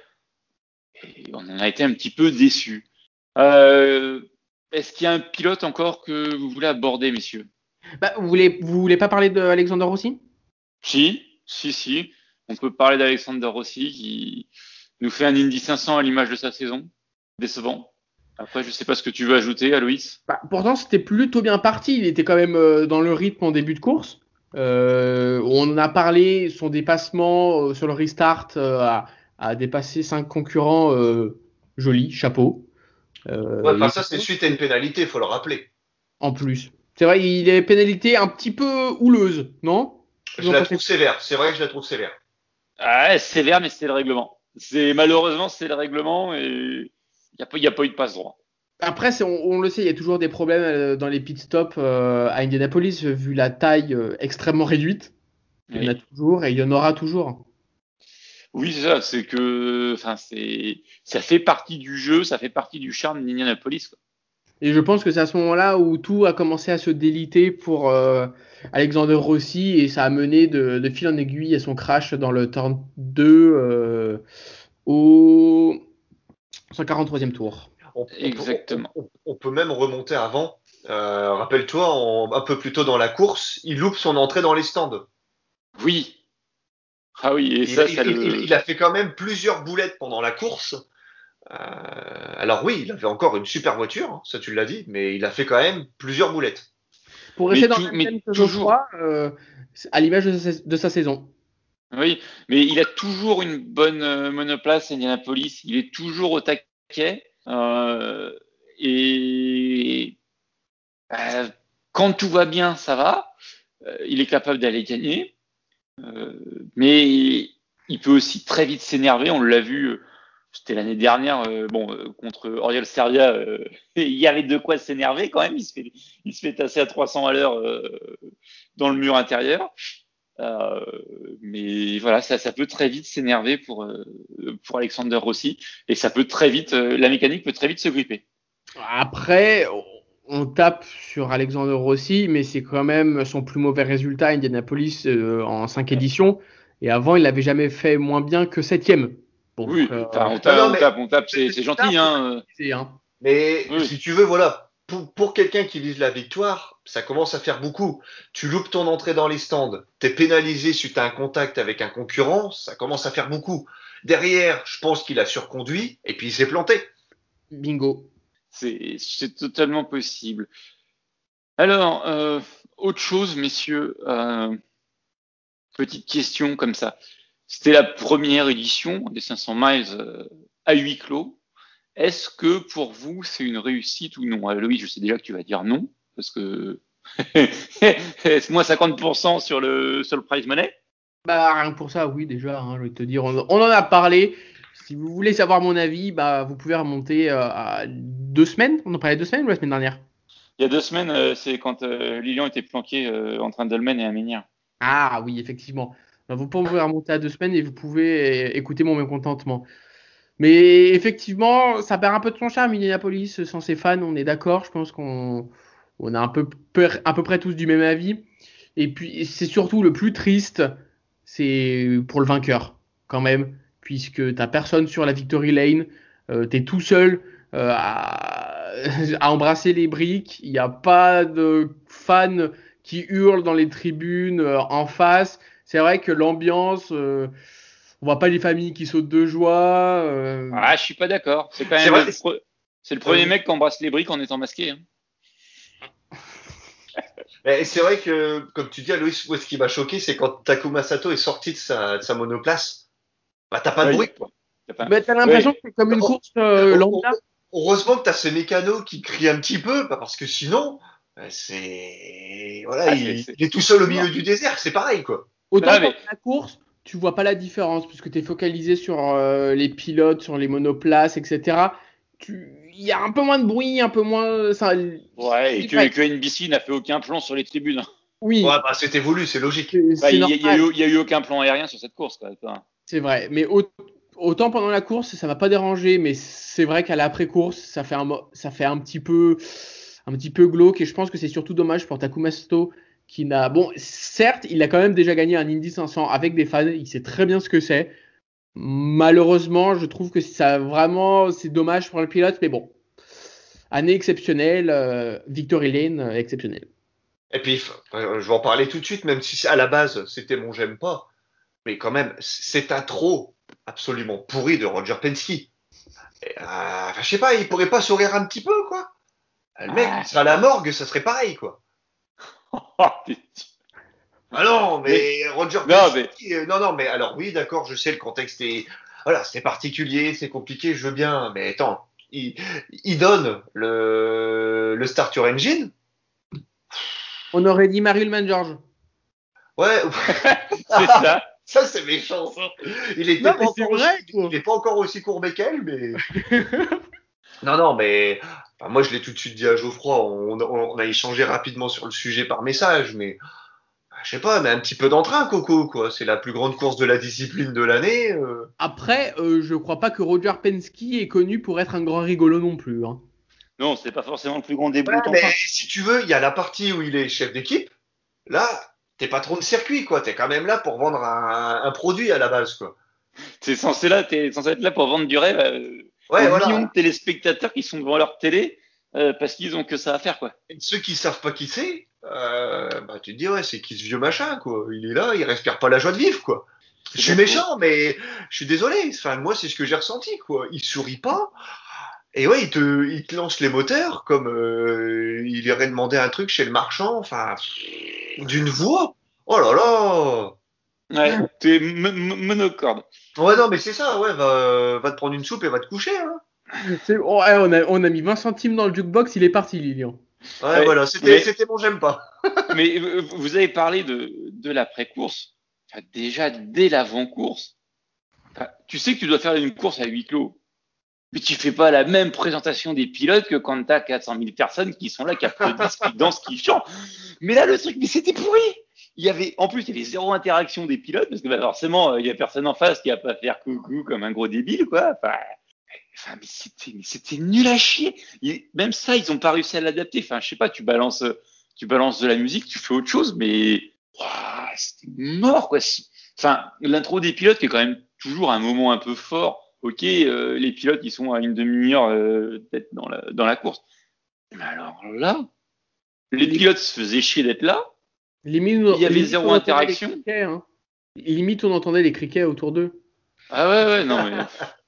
Et on en a été un petit peu déçus. Euh, est-ce qu'il y a un pilote encore que vous voulez aborder, messieurs? Bah, vous voulez, vous voulez pas parler d'Alexander Rossi? Si, si, si. On peut parler d'Alexander Rossi qui nous fait un Indy cinq cents à l'image de sa saison. Décevant. Après, je sais pas ce que tu veux ajouter, Aloïs. Bah, pourtant, c'était plutôt bien parti. Il était quand même euh, dans le rythme en début de course. Euh, on en a parlé, son dépassement euh, sur le restart euh, a, a dépassé cinq concurrents. Euh, joli, chapeau. Euh, ouais, enfin, ça, c'est suite à une pénalité, il faut le rappeler. En plus. C'est vrai, il est pénalité un petit peu houleuse, non? Je la trouve sévère. C'est vrai que je la trouve sévère. Ah, sévère, mais c'est le règlement. C'est malheureusement, c'est le règlement et il n'y a, a pas eu de passe droit. Après, on, on le sait, il y a toujours des problèmes dans les pit stops euh, à Indianapolis, vu la taille euh, extrêmement réduite. Il y oui. en a toujours et il y en aura toujours. Oui, c'est ça. C'est que, enfin, c'est, ça fait partie du jeu, ça fait partie du charme d'Indianapolis, quoi. Et je pense que c'est à ce moment-là où tout a commencé à se déliter pour euh, Alexander Rossi et ça a mené de, de fil en aiguille à son crash dans le turn deux euh, au cent quarante-troisième tour. On, Exactement. On, on, on peut même remonter avant. Euh, rappelle-toi, on, un peu plus tôt dans la course, il loupe son entrée dans les stands. Oui. Ah oui, et il, ça, il, ça il, le... il, il a fait quand même plusieurs boulettes pendant la course. Euh, alors oui, il avait encore une super voiture, hein, ça tu l'as dit, mais il a fait quand même plusieurs boulettes. Pour rester mais dans tout, la même toujours trois, euh, à l'image de sa, de sa saison. Oui, mais il a toujours une bonne euh, monoplace Indianapolis. Il est toujours au taquet. Euh, et euh, quand tout va bien, ça va. Euh, il est capable d'aller gagner. Euh, mais il peut aussi très vite s'énerver. On l'a vu, c'était l'année dernière, euh, bon, euh, contre Oriol Seria, euh, il y avait de quoi s'énerver quand même. Il se fait, il se fait tasser à trois cents à l'heure euh, dans le mur intérieur. Euh, mais voilà, ça, ça peut très vite s'énerver pour, euh, pour Alexander Rossi. Et ça peut très vite, euh, la mécanique peut très vite se gripper. Après, on tape sur Alexander Rossi, mais c'est quand même son plus mauvais résultat à Indianapolis euh, en cinq éditions. Et avant, il n'avait jamais fait moins bien que septième. Donc, oui, euh, on tape, non, non, on tape, on tape, c'est, c'est gentil. Hein. hein. Mais oui. Si tu veux, voilà, pour, pour quelqu'un qui vise la victoire, ça commence à faire beaucoup. Tu loupes ton entrée dans les stands, t'es pénalisé suite à un contact avec un concurrent, ça commence à faire beaucoup. Derrière, je pense qu'il a surconduit et puis il s'est planté. Bingo. C'est, c'est totalement possible. Alors, euh, autre chose, messieurs, euh, petite question comme ça. C'était la première édition des cinq cents miles euh, à huis clos. Est-ce que pour vous, c'est une réussite ou non? Alors, Louis, je sais déjà que tu vas dire non, parce que c'est moins cinquante pour cent sur le, sur le prize money. Bah, rien que pour ça, oui, déjà, hein, je vais te dire, on, on en a parlé. Si vous voulez savoir mon avis, bah, vous pouvez remonter euh, à deux semaines. On en parlait deux semaines ou la semaine dernière? Il y a deux semaines, euh, c'est quand euh, Lilian était planqué euh, entre un dolmen et un menhir. Ah oui, effectivement. Bah, vous pouvez remonter à deux semaines et vous pouvez écouter mon mécontentement. Mais effectivement, ça perd un peu de son charme, Indianapolis, sans ses fans, on est d'accord. Je pense qu'on on a un peu, à peu près tous du même avis. Et puis, c'est surtout le plus triste, c'est pour le vainqueur, quand même, puisque t'as personne sur la Victory Lane, euh, t'es tout seul euh, à, à embrasser les briques, il n'y a pas de fans qui hurlent dans les tribunes euh, en face. C'est vrai que l'ambiance, euh, on voit pas les familles qui sautent de joie. euh, Ah, je suis pas d'accord. C'est quand C'est même vrai. le, pro- c'est le Euh, premier mec qui embrasse les briques en étant masqué. Hein. Et c'est vrai que, comme tu dis, Aloïs, moi, ce qui m'a choqué, c'est quand Takuma Sato est sorti de sa, de sa monoplace, bah, t'as pas de Ouais, y a bruit. pas- y a pas- bah, t'as l'impression ouais. que c'est comme une Oh, course euh, oh, oh, lambda. oh, heureusement que t'as ce mécano qui crie un petit peu, bah, parce que sinon, euh, c'est, voilà, Ah, c'est, il, c'est, il est tout seul au c'est milieu mort. du désert, c'est pareil, quoi. Autant Non, pendant mais, la course, tu vois pas la différence puisque tu es focalisé sur euh, les pilotes, sur les monoplaces, et cetera. Tu... Il y a un peu moins de bruit, un peu moins. Ça... ouais, et C'est que, vrai. que N B C n'a fait aucun plan sur les tribunes. Hein. Ouais, Oui, bah, c'était voulu, c'est logique. c'est Bah, c'est il y, a- il y a normal, eu, il y a eu aucun plan aérien sur cette course, quoi. Enfin, c'est vrai. Mais au- autant pendant la course, ça m'a pas dérangé, mais c'est vrai qu'à l'après-course, ça fait un, mo- ça fait un petit peu, un petit peu glauque et je pense que c'est surtout dommage pour Takuma Sato qui n'a. Bon, certes, il a quand même déjà gagné un Indy cinq cents avec des fans, il sait très bien ce que c'est. Malheureusement, je trouve que ça vraiment, c'est dommage pour le pilote, mais bon, année exceptionnelle, euh, Victory Lane euh, exceptionnelle. Et puis, euh, je vais en parler tout de suite, même si à la base, c'était mon j'aime pas. Mais quand même, c'est un trop absolument pourri de Roger Penske. Et, euh, enfin, je sais pas, il pourrait pas sourire un petit peu, quoi. Le mec, il ah, serait à la morgue, ça serait pareil, quoi. Ah non, mais, mais Roger non, Penske, mais, euh, non, non, mais alors oui, d'accord, je sais, le contexte est, voilà, c'est particulier, c'est compliqué, je veux bien, mais attends, il, il donne le, le Start Your Engine, On aurait dit Marilyn George. ouais, c'est ça. ça c'est méchant, ça. Il Non, était pas mais c'est encore aussi, vrai, il quoi. est pas encore aussi courbé qu'elle, mais non, non, mais enfin, moi je l'ai tout de suite dit à Geoffroy, on, on, on a échangé rapidement sur le sujet par message, mais je sais pas, mais un petit peu d'entrain, Coco, quoi. C'est la plus grande course de la discipline de l'année. euh. Après, euh, je crois pas que Roger Penske est connu pour être un grand rigolo non plus. Hein. Non, c'est pas forcément le plus grand des Ouais, bouts mais enfin. si tu veux, il y a la partie où il est chef d'équipe. Là, t'es patron de circuit, quoi. T'es quand même là pour vendre un, un produit à la base, quoi. T'es censé là, t'es censé être là pour vendre du rêve euh, aux Ouais, millions de voilà. téléspectateurs qui sont devant leur télé euh, parce qu'ils ont que ça à faire, quoi. Et ceux qui savent pas qui c'est, euh, bah tu te dis ouais, c'est qui ce vieux machin, quoi. Il est là, il respire pas la joie de vivre, quoi. Je C'est suis pas faux. méchant, mais je suis désolé. Enfin, moi, c'est ce que j'ai ressenti, quoi. Il sourit pas. Et ouais, il te, il te lance les moteurs comme euh, il irait demander un truc chez le marchand. Enfin, d'une voix. Oh là là. Ouais, t'es m- m- monocorde. Ouais, non, mais c'est ça, ouais, va, va te prendre une soupe et va te coucher, hein. C'est- oh, ouais, on a, on a mis vingt centimes dans le jukebox, il est parti, Lilian. Ouais, Ouais, voilà, c'était, mais, c'était bon, j'aime pas. mais euh, vous avez parlé de, de l'après-course. Enfin, déjà, dès l'avant-course, enfin, tu sais que tu dois faire une course à huis clos. Mais tu fais pas la même présentation des pilotes que quand t'as quatre cent mille personnes qui sont là, qui applaudissent, qui dansent, qui chantent. Mais là, le truc, mais c'était pourri. Il y avait, en plus, il y avait zéro interaction des pilotes parce que bah, forcément, il y a personne en face qui va pas faire coucou comme un gros débile, quoi. Enfin, enfin mais c'était, mais c'était nul à chier. Il- même ça, ils ont pas réussi à l'adapter. Enfin, je sais pas, tu balances, tu balances de la musique, tu fais autre chose, mais ouah, c'était mort, quoi. Enfin, l'intro des pilotes qui est quand même toujours un moment un peu fort. Ok, euh, les pilotes ils sont à une demi-heure euh, d'être dans la dans la course. Mais alors là, les Lim- pilotes se faisaient chier d'être là. Limite, Il y on- avait limite, on zéro entendait les interaction. criquets. Hein. Limite, on entendait les criquets autour d'eux. Ah ouais ouais non mais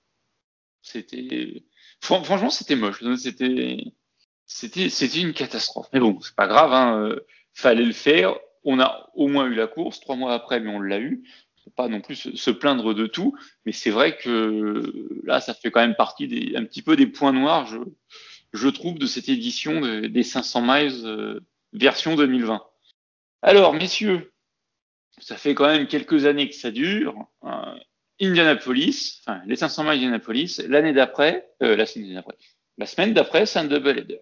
c'était fran- franchement c'était moche. C'était c'était c'était une catastrophe. Mais bon c'est pas grave hein. euh, Fallait le faire. On a au moins eu la course trois mois après, mais on l'a eu. Faut pas non plus se, se plaindre de tout, mais c'est vrai que là ça fait quand même partie des un petit peu des points noirs je je trouve de cette édition de- des cinq cents miles euh, version deux mille vingt. Alors messieurs, ça fait quand même quelques années que ça dure. Euh, Indianapolis, enfin les cinq cents miles d'Indianapolis, l'année d'après, euh, la semaine d'après, la semaine d'après, c'est un double header.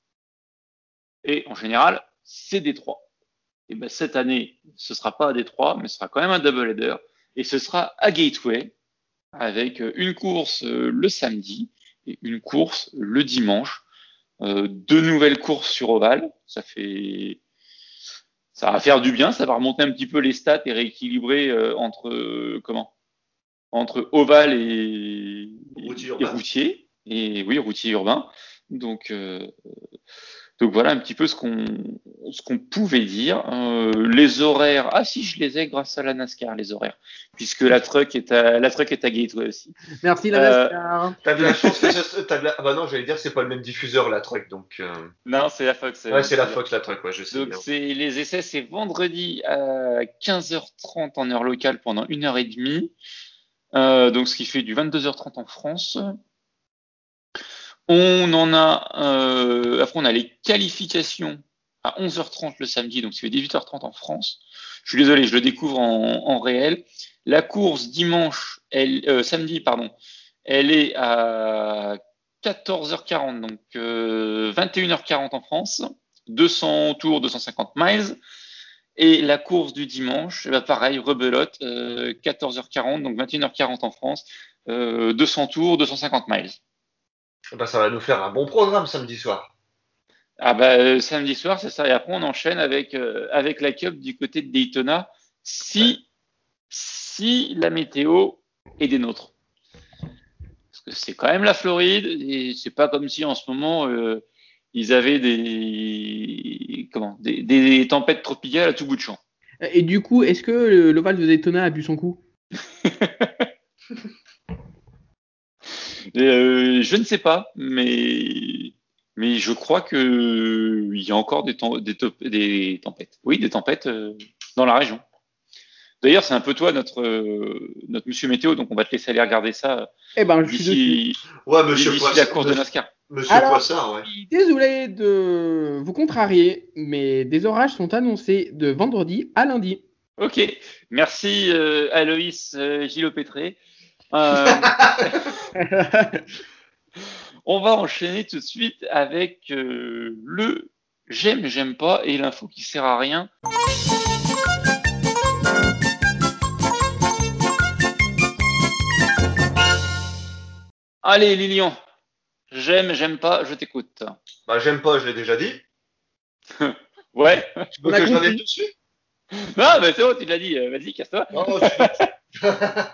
Et en général, c'est Détroit. Et ben cette année, ce sera pas à Détroit, mais ce sera quand même un double header. Et ce sera à Gateway. avec une course le samedi et une course le dimanche. Euh, deux nouvelles courses sur ovale. Ça fait, ça va faire du bien. Ça va remonter un petit peu les stats et rééquilibrer euh, entre euh, comment, entre ovale et, Routier et urbain. routier. Et oui, routier urbain. Donc, euh, donc voilà un petit peu ce qu'on ce qu'on pouvait dire. Euh, les horaires, ah si, je les ai grâce à la NASCAR, les horaires, puisque la truck est à la truck est à Gateway aussi. Merci la Euh, NASCAR. T'as de la chance que ce, t'as de la, ah bah non, j'allais dire c'est pas le même diffuseur la truck, donc euh, non, c'est la Fox. ouais euh, c'est la diffuseur. Fox la truck, ouais je sais Donc bien. c'est les essais, c'est vendredi à quinze heures trente en heure locale pendant une heure et demie. Euh, donc ce qui fait du vingt-deux heures trente en France. On en a euh, après on a les qualifications à onze heures trente le samedi, donc ça fait dix-huit heures trente en France. Je suis désolé, je le découvre en, en réel. La course dimanche, elle, euh, samedi, pardon, elle est à quatorze heures quarante, donc euh, vingt et une heures quarante en France, deux cents tours, deux cent cinquante miles. Et la course du dimanche, eh ben pareil, rebelote, euh, quatorze heures quarante, donc vingt et une heures quarante en France, euh, deux cents tours, deux cent cinquante miles. Bah ça va nous faire un bon programme samedi soir. Ah bah euh, samedi soir, c'est ça. Et après, on enchaîne avec euh, avec la Cup du côté de Daytona, Ouais. si si la météo est des nôtres. Parce que c'est quand même la Floride et c'est pas comme si en ce moment euh, ils avaient des comment des, des tempêtes tropicales à tout bout de champ. Et du coup, est-ce que le- l'Oval de Daytona a bu son coup? Et, euh, je ne sais pas, mais mais je crois que il y a encore des, tem- des, top- des tempêtes. Oui, des tempêtes euh, dans la région. D'ailleurs, c'est un peu toi notre euh, notre monsieur météo, donc on va te laisser aller regarder ça Eh ben, je suis dessus. d'ici Ouais, monsieur d'ici la Poisson, course de monsieur, NASCAR. monsieur Alors, Poissard, je ouais. suis désolé de vous contrarier, mais des orages sont annoncés de vendredi à lundi. Ok, merci euh, Aloïs euh, Gillot-Pétré. Euh, on va enchaîner tout de suite avec euh, le j'aime, j'aime pas et l'info qui sert à rien. Allez Lilian, j'aime, j'aime pas, je t'écoute. Bah j'aime pas, je l'ai déjà dit. Ouais. Tu On veux a que je revienne compris. tout de suite? Non, mais c'est bon, tu l'as dit. euh, Vas-y, casse-toi. Non, tu-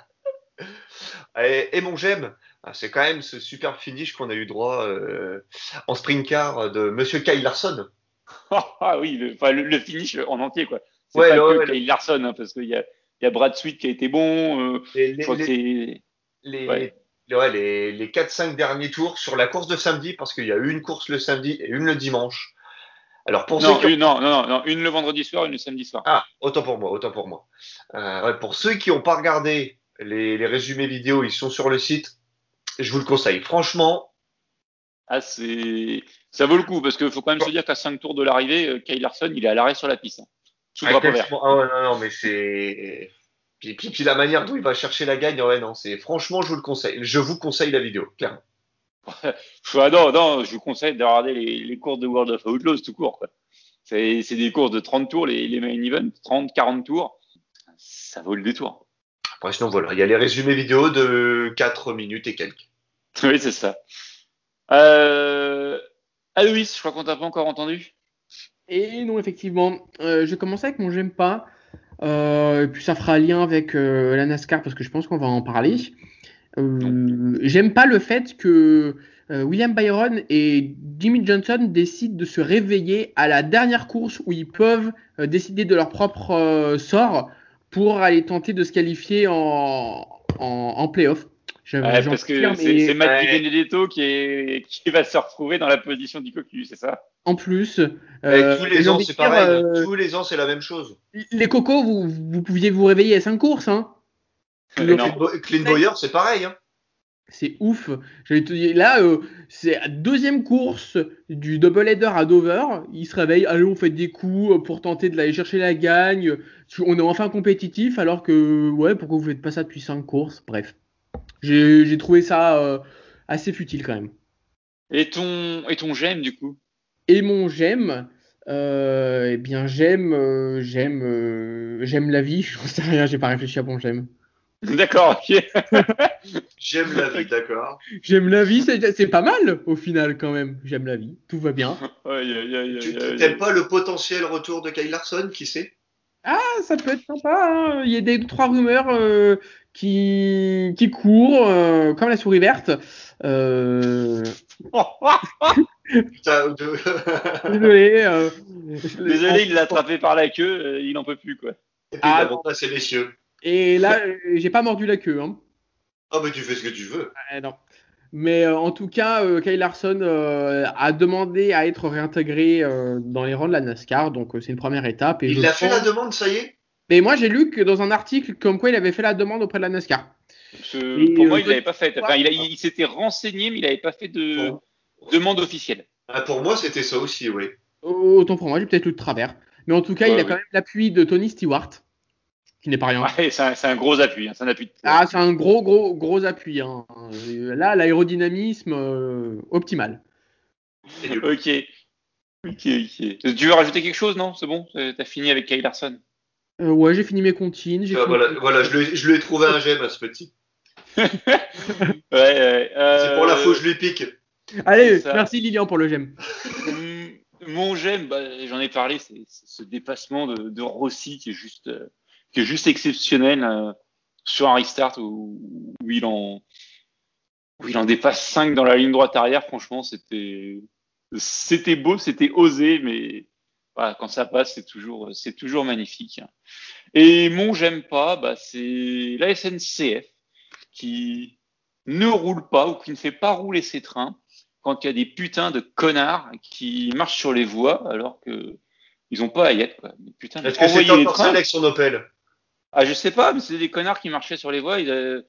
et, et mon j'aime, ah, c'est quand même ce superbe finish qu'on a eu droit euh, en sprint car de monsieur Kyle Larson. Ah oui, le, enfin, le, le finish en entier, quoi. C'est Ouais, pas que le, le- Kyle Larson, hein, parce qu'il y a, il y a Brad Sweet qui a été bon. Euh, les, je les, crois que les, c'est. les, Ouais. les, ouais, les, les quatre cinq derniers tours sur la course de samedi, parce qu'il y a eu une course le samedi et une le dimanche. Alors pour ceux Non, qui ont... une, non, non, non, non, une le vendredi soir, une le samedi soir. Ah, autant pour moi, autant pour moi. Euh, ouais, pour ceux qui n'ont pas regardé les, les résumés vidéo, ils sont sur le site. Je vous le conseille. Franchement, Ah, c'est. Ça vaut le coup, parce qu'il faut quand même se dire qu'à cinq tours de l'arrivée, euh, Kyle Larson, il est à l'arrêt sur la piste, hein, sous le ah, drapeau vert. quasiment- ah ouais, non, non, mais c'est. Puis, puis, puis la manière dont il va chercher la gagne, ouais, non, c'est franchement, je vous le conseille. Je vous conseille la vidéo, clairement. Ah, non, non, je vous conseille de regarder les, les courses de World of Outlaws tout court, quoi. C'est c'est des courses de trente tours, les, les main events, trente, quarante tours. Ça vaut le détour. Après, sinon, voilà, il y a les résumés vidéo de quatre minutes et quelques. Oui, c'est ça. Euh... Aloïs, je crois qu'on t'a pas encore entendu. Et non, effectivement, euh, je commence avec mon j'aime pas. Euh, et puis ça fera lien avec euh, la NASCAR parce que je pense qu'on va en parler. Non. Euh, j'aime pas le fait que euh, William Byron et Jimmy Johnson décident de se réveiller à la dernière course où ils peuvent euh, décider de leur propre euh, sort pour aller tenter de se qualifier en, en, en playoff. Ouais, J'en parce tire, que c'est c'est mais Matt Di Ouais. Benedetto qui, est, qui va se retrouver dans la position du cocu, c'est ça? en plus, Et euh, tous j'ai les ans, envie de c'est dire, pareil. euh, Tous les ans, c'est la même chose. les cocos, vous, vous pouviez vous réveiller à cinq courses, hein. Euh, Le Clean, non. Bo- Clean Boyer, c'est pareil. Hein. C'est ouf. J'allais te dire, là, euh, c'est la deuxième course du double header à Dover. Il se réveille, allez, on fait des coups pour tenter de l'aller chercher la gagne. On est enfin compétitif, alors que, ouais, pourquoi vous faites pas ça depuis cinq courses? Bref, j'ai j'ai trouvé ça euh, assez futile quand même. Et ton, et ton j'aime, du coup? Et mon j'aime, euh, eh bien j'aime, euh, j'aime, euh, j'aime la vie. Je sais rien, j'ai pas réfléchi à mon j'aime. D'accord, ok. J'aime la vie, d'accord. J'aime la vie, c'est, c'est pas mal au final quand même. J'aime la vie, tout va bien. Aïe, aïe, aïe, Tu aïe, t'aimes aïe. pas le potentiel retour de Kyle Larson, qui sait? Ah, ça peut être sympa, hein. Il y a des trois rumeurs euh, qui, qui courent, euh, comme la souris verte. Euh, Putain, de... Désolé. euh, je- en- Désolé, il l'a attrapé par la queue, euh, il en peut plus, quoi. Et puis il Ah l'a non. passé les cieux. Et là, euh, j'ai pas mordu la queue, hein. Ah, mais tu fais ce que tu veux. Ah, non. Mais euh, en tout cas, euh, Kyle Larson euh, a demandé à être réintégré euh, dans les rangs de la NASCAR, donc euh, c'est une première étape. Et Il je a fait la pense... demande, ça y est? Mais moi, j'ai lu que dans un article comme quoi il avait fait la demande auprès de la NASCAR. Ce- Et pour euh, moi, il je l'avait dis pas fait. Enfin, quoi il, a- il s'était renseigné, mais il n'avait pas fait de Pour, demande officielle. ah, pour moi, c'était ça aussi, oui. Autant pour moi, j'ai peut-être lu de travers. Mais en tout cas, il Ouais, a quand oui. même l'appui de Tony Stewart, qui n'est pas rien. Ouais, c'est un, c'est un gros appui, hein, c'est un appui de poids. Ah, c'est un gros, gros, gros appui, hein. Euh, Là, l'aérodynamisme euh, optimal. Et du- Ok, ok, ok. Tu veux rajouter quelque chose, non? C'est bon? T'as fini avec Kyle Larson? Euh, ouais, j'ai fini mes comptines. J'ai Ah, fini... voilà, voilà, je lui, ai- je lui ai trouvé un gemme à ce petit. Ouais, ouais. C'est pour la Euh, faux, je lui pique. Allez, ça. merci Lilian pour le j'aime. Mm, Mon j'aime, bah, j'en ai parlé, c'est c'est ce dépassement de, de Rossi qui est juste, euh, qui est juste exceptionnel euh, sur un restart où, où il en, où il en dépasse cinq dans la ligne droite arrière. Franchement, c'était, c'était beau, c'était osé, mais voilà, quand ça passe, c'est toujours, c'est toujours magnifique. Et mon j'aime pas, bah, c'est la S N C F qui ne roule pas ou qui ne fait pas rouler ses trains quand il y a des putains de connards qui marchent sur les voies alors que ils ont pas à y être, quoi. Mais putain, mais Est-ce que c'est envoyez Tom les Marcel trains. avec son Opel? Ah, je sais pas, mais c'est des connards qui marchaient sur les voies. Ils, euh,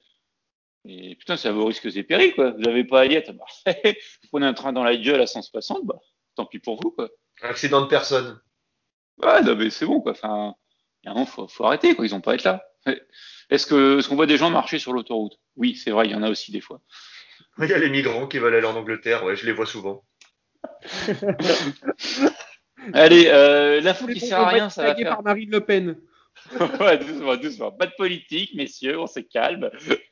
et putain, ça vaut risques et périls, quoi. Vous avez pas à y être. Bah, vous prenez un train dans la gueule à cent soixante, bah, tant pis pour vous, quoi. Accident de personne. Ouais, non, mais c'est bon, quoi. Enfin, il y a un moment, faut, faut arrêter, quoi. Ils ont pas à être là. Est-ce que, est-ce qu'on voit des gens marcher sur l'autoroute? Oui, c'est vrai, il y en a aussi des fois. Il y a les migrants qui veulent aller en Angleterre, ouais, je les vois souvent. Allez, euh, l'info Les qui cons sert vont à pas rien, être ça va tagués faire. par Marine Le Pen. Ouais, doucement, doucement. Pas de politique, messieurs, on se calme.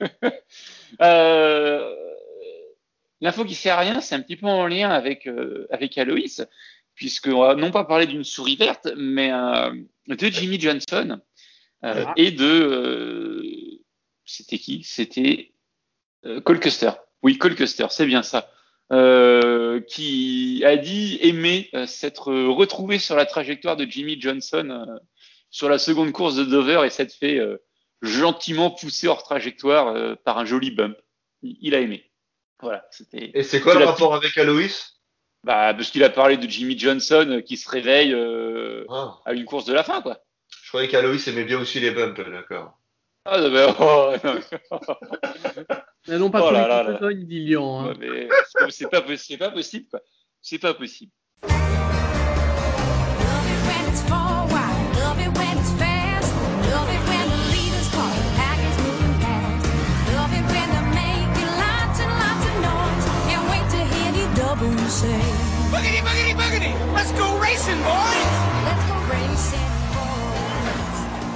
euh, L'info qui sert à rien, c'est un petit peu en lien avec, euh, avec Aloïs, puisqu'on va non pas parler d'une souris verte, mais euh, de Jimmy Johnson euh, Ah. et de. Euh, c'était qui? C'était euh, Cole Custer. Oui, Cole Custer, c'est bien ça. Euh, qui a dit aimer euh, s'être retrouvé sur la trajectoire de Jimmy Johnson euh, sur la seconde course de Dover et s'être fait euh, gentiment pousser hors trajectoire euh, par un joli bump. Il, il a aimé. Voilà, c'était. Et c'est quoi C'est le la rapport petite. avec Aloïs? Bah, parce qu'il a parlé de Jimmy Johnson euh, qui se réveille euh, Ah, à une course de la fin, quoi. je croyais qu'Aloïs aimait bien aussi les bumps, d'accord. Ah, non, mais, oh, non. N'allons pas Oh trop là vite là en là. besogne, dit Lilian. Ouais, Hein. mais c'est pas, c'est pas possible, quoi. C'est pas possible. Love it when it's forward, love it when it's fast, love it when the leader's call, the pack is moving past. Love it when they're making lots and lots of noise. Can't wait to hear the double say. Boogity, boogity, boogity! Let's go racing, boys! Let's go racing, boys.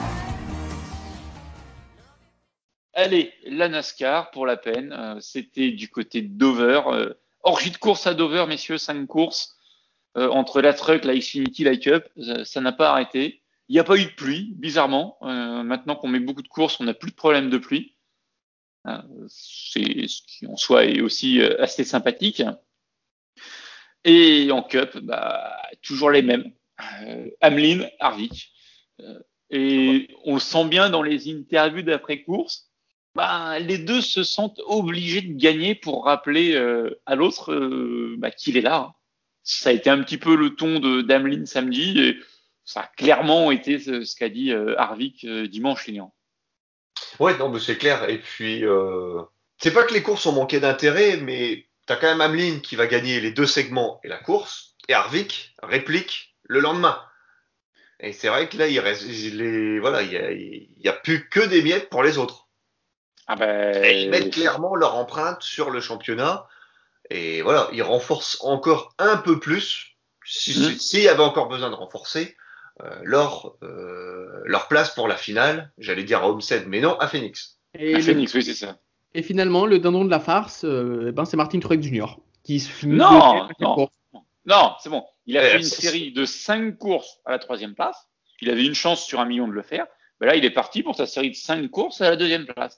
Allez, la NASCAR, pour la peine. Euh, c'était du côté de Dover. Euh, orgie de course à Dover, messieurs, cinq courses. Euh, entre la Truck, la Xfinity, la Cup, ça, ça n'a pas arrêté. Il n'y a pas eu de pluie, bizarrement. Euh, maintenant qu'on met beaucoup de courses, on n'a plus de problème de pluie. Euh, c'est ce qui en soi est aussi euh, assez sympathique. Et en Cup, bah, toujours les mêmes. Euh, Hamlin, Harvick. Euh, et on le sent bien dans les interviews d'après-course. Bah, les deux se sentent obligés de gagner pour rappeler euh, à l'autre euh, bah, qu'il est là. Hein. Ça a été un petit peu le ton de d'Hamlin samedi et ça a clairement été ce, ce qu'a dit euh, Harvick euh, dimanche dernier. Ouais, non, mais c'est clair. Et puis, euh... c'est pas que les courses ont manqué d'intérêt, mais t'as quand même Hamlin qui va gagner les deux segments et la course, et Harvick réplique le lendemain. Et c'est vrai que là, il reste, les, voilà, il y a, il y a plus que des miettes pour les autres. Ah ben... Et ils mettent clairement leur empreinte sur le championnat. Et voilà, ils renforcent encore un peu plus, s'il si, Mmh. si y avait encore besoin de renforcer, euh, leur, euh, leur place pour la finale, j'allais dire à Homestead, mais non, à Phoenix. Et, À le- Phoenix, oui, c'est ça. et finalement, le dindon de la farce, euh, eh ben, c'est Martin Truex junior qui se finit Non, deuxième à chaque non, course. non, c'est bon. Il a Eh, fait une c'est- série de cinq courses à la troisième place. Il avait une chance sur un million de le faire. Ben là, il est parti pour sa série de cinq courses à la deuxième place.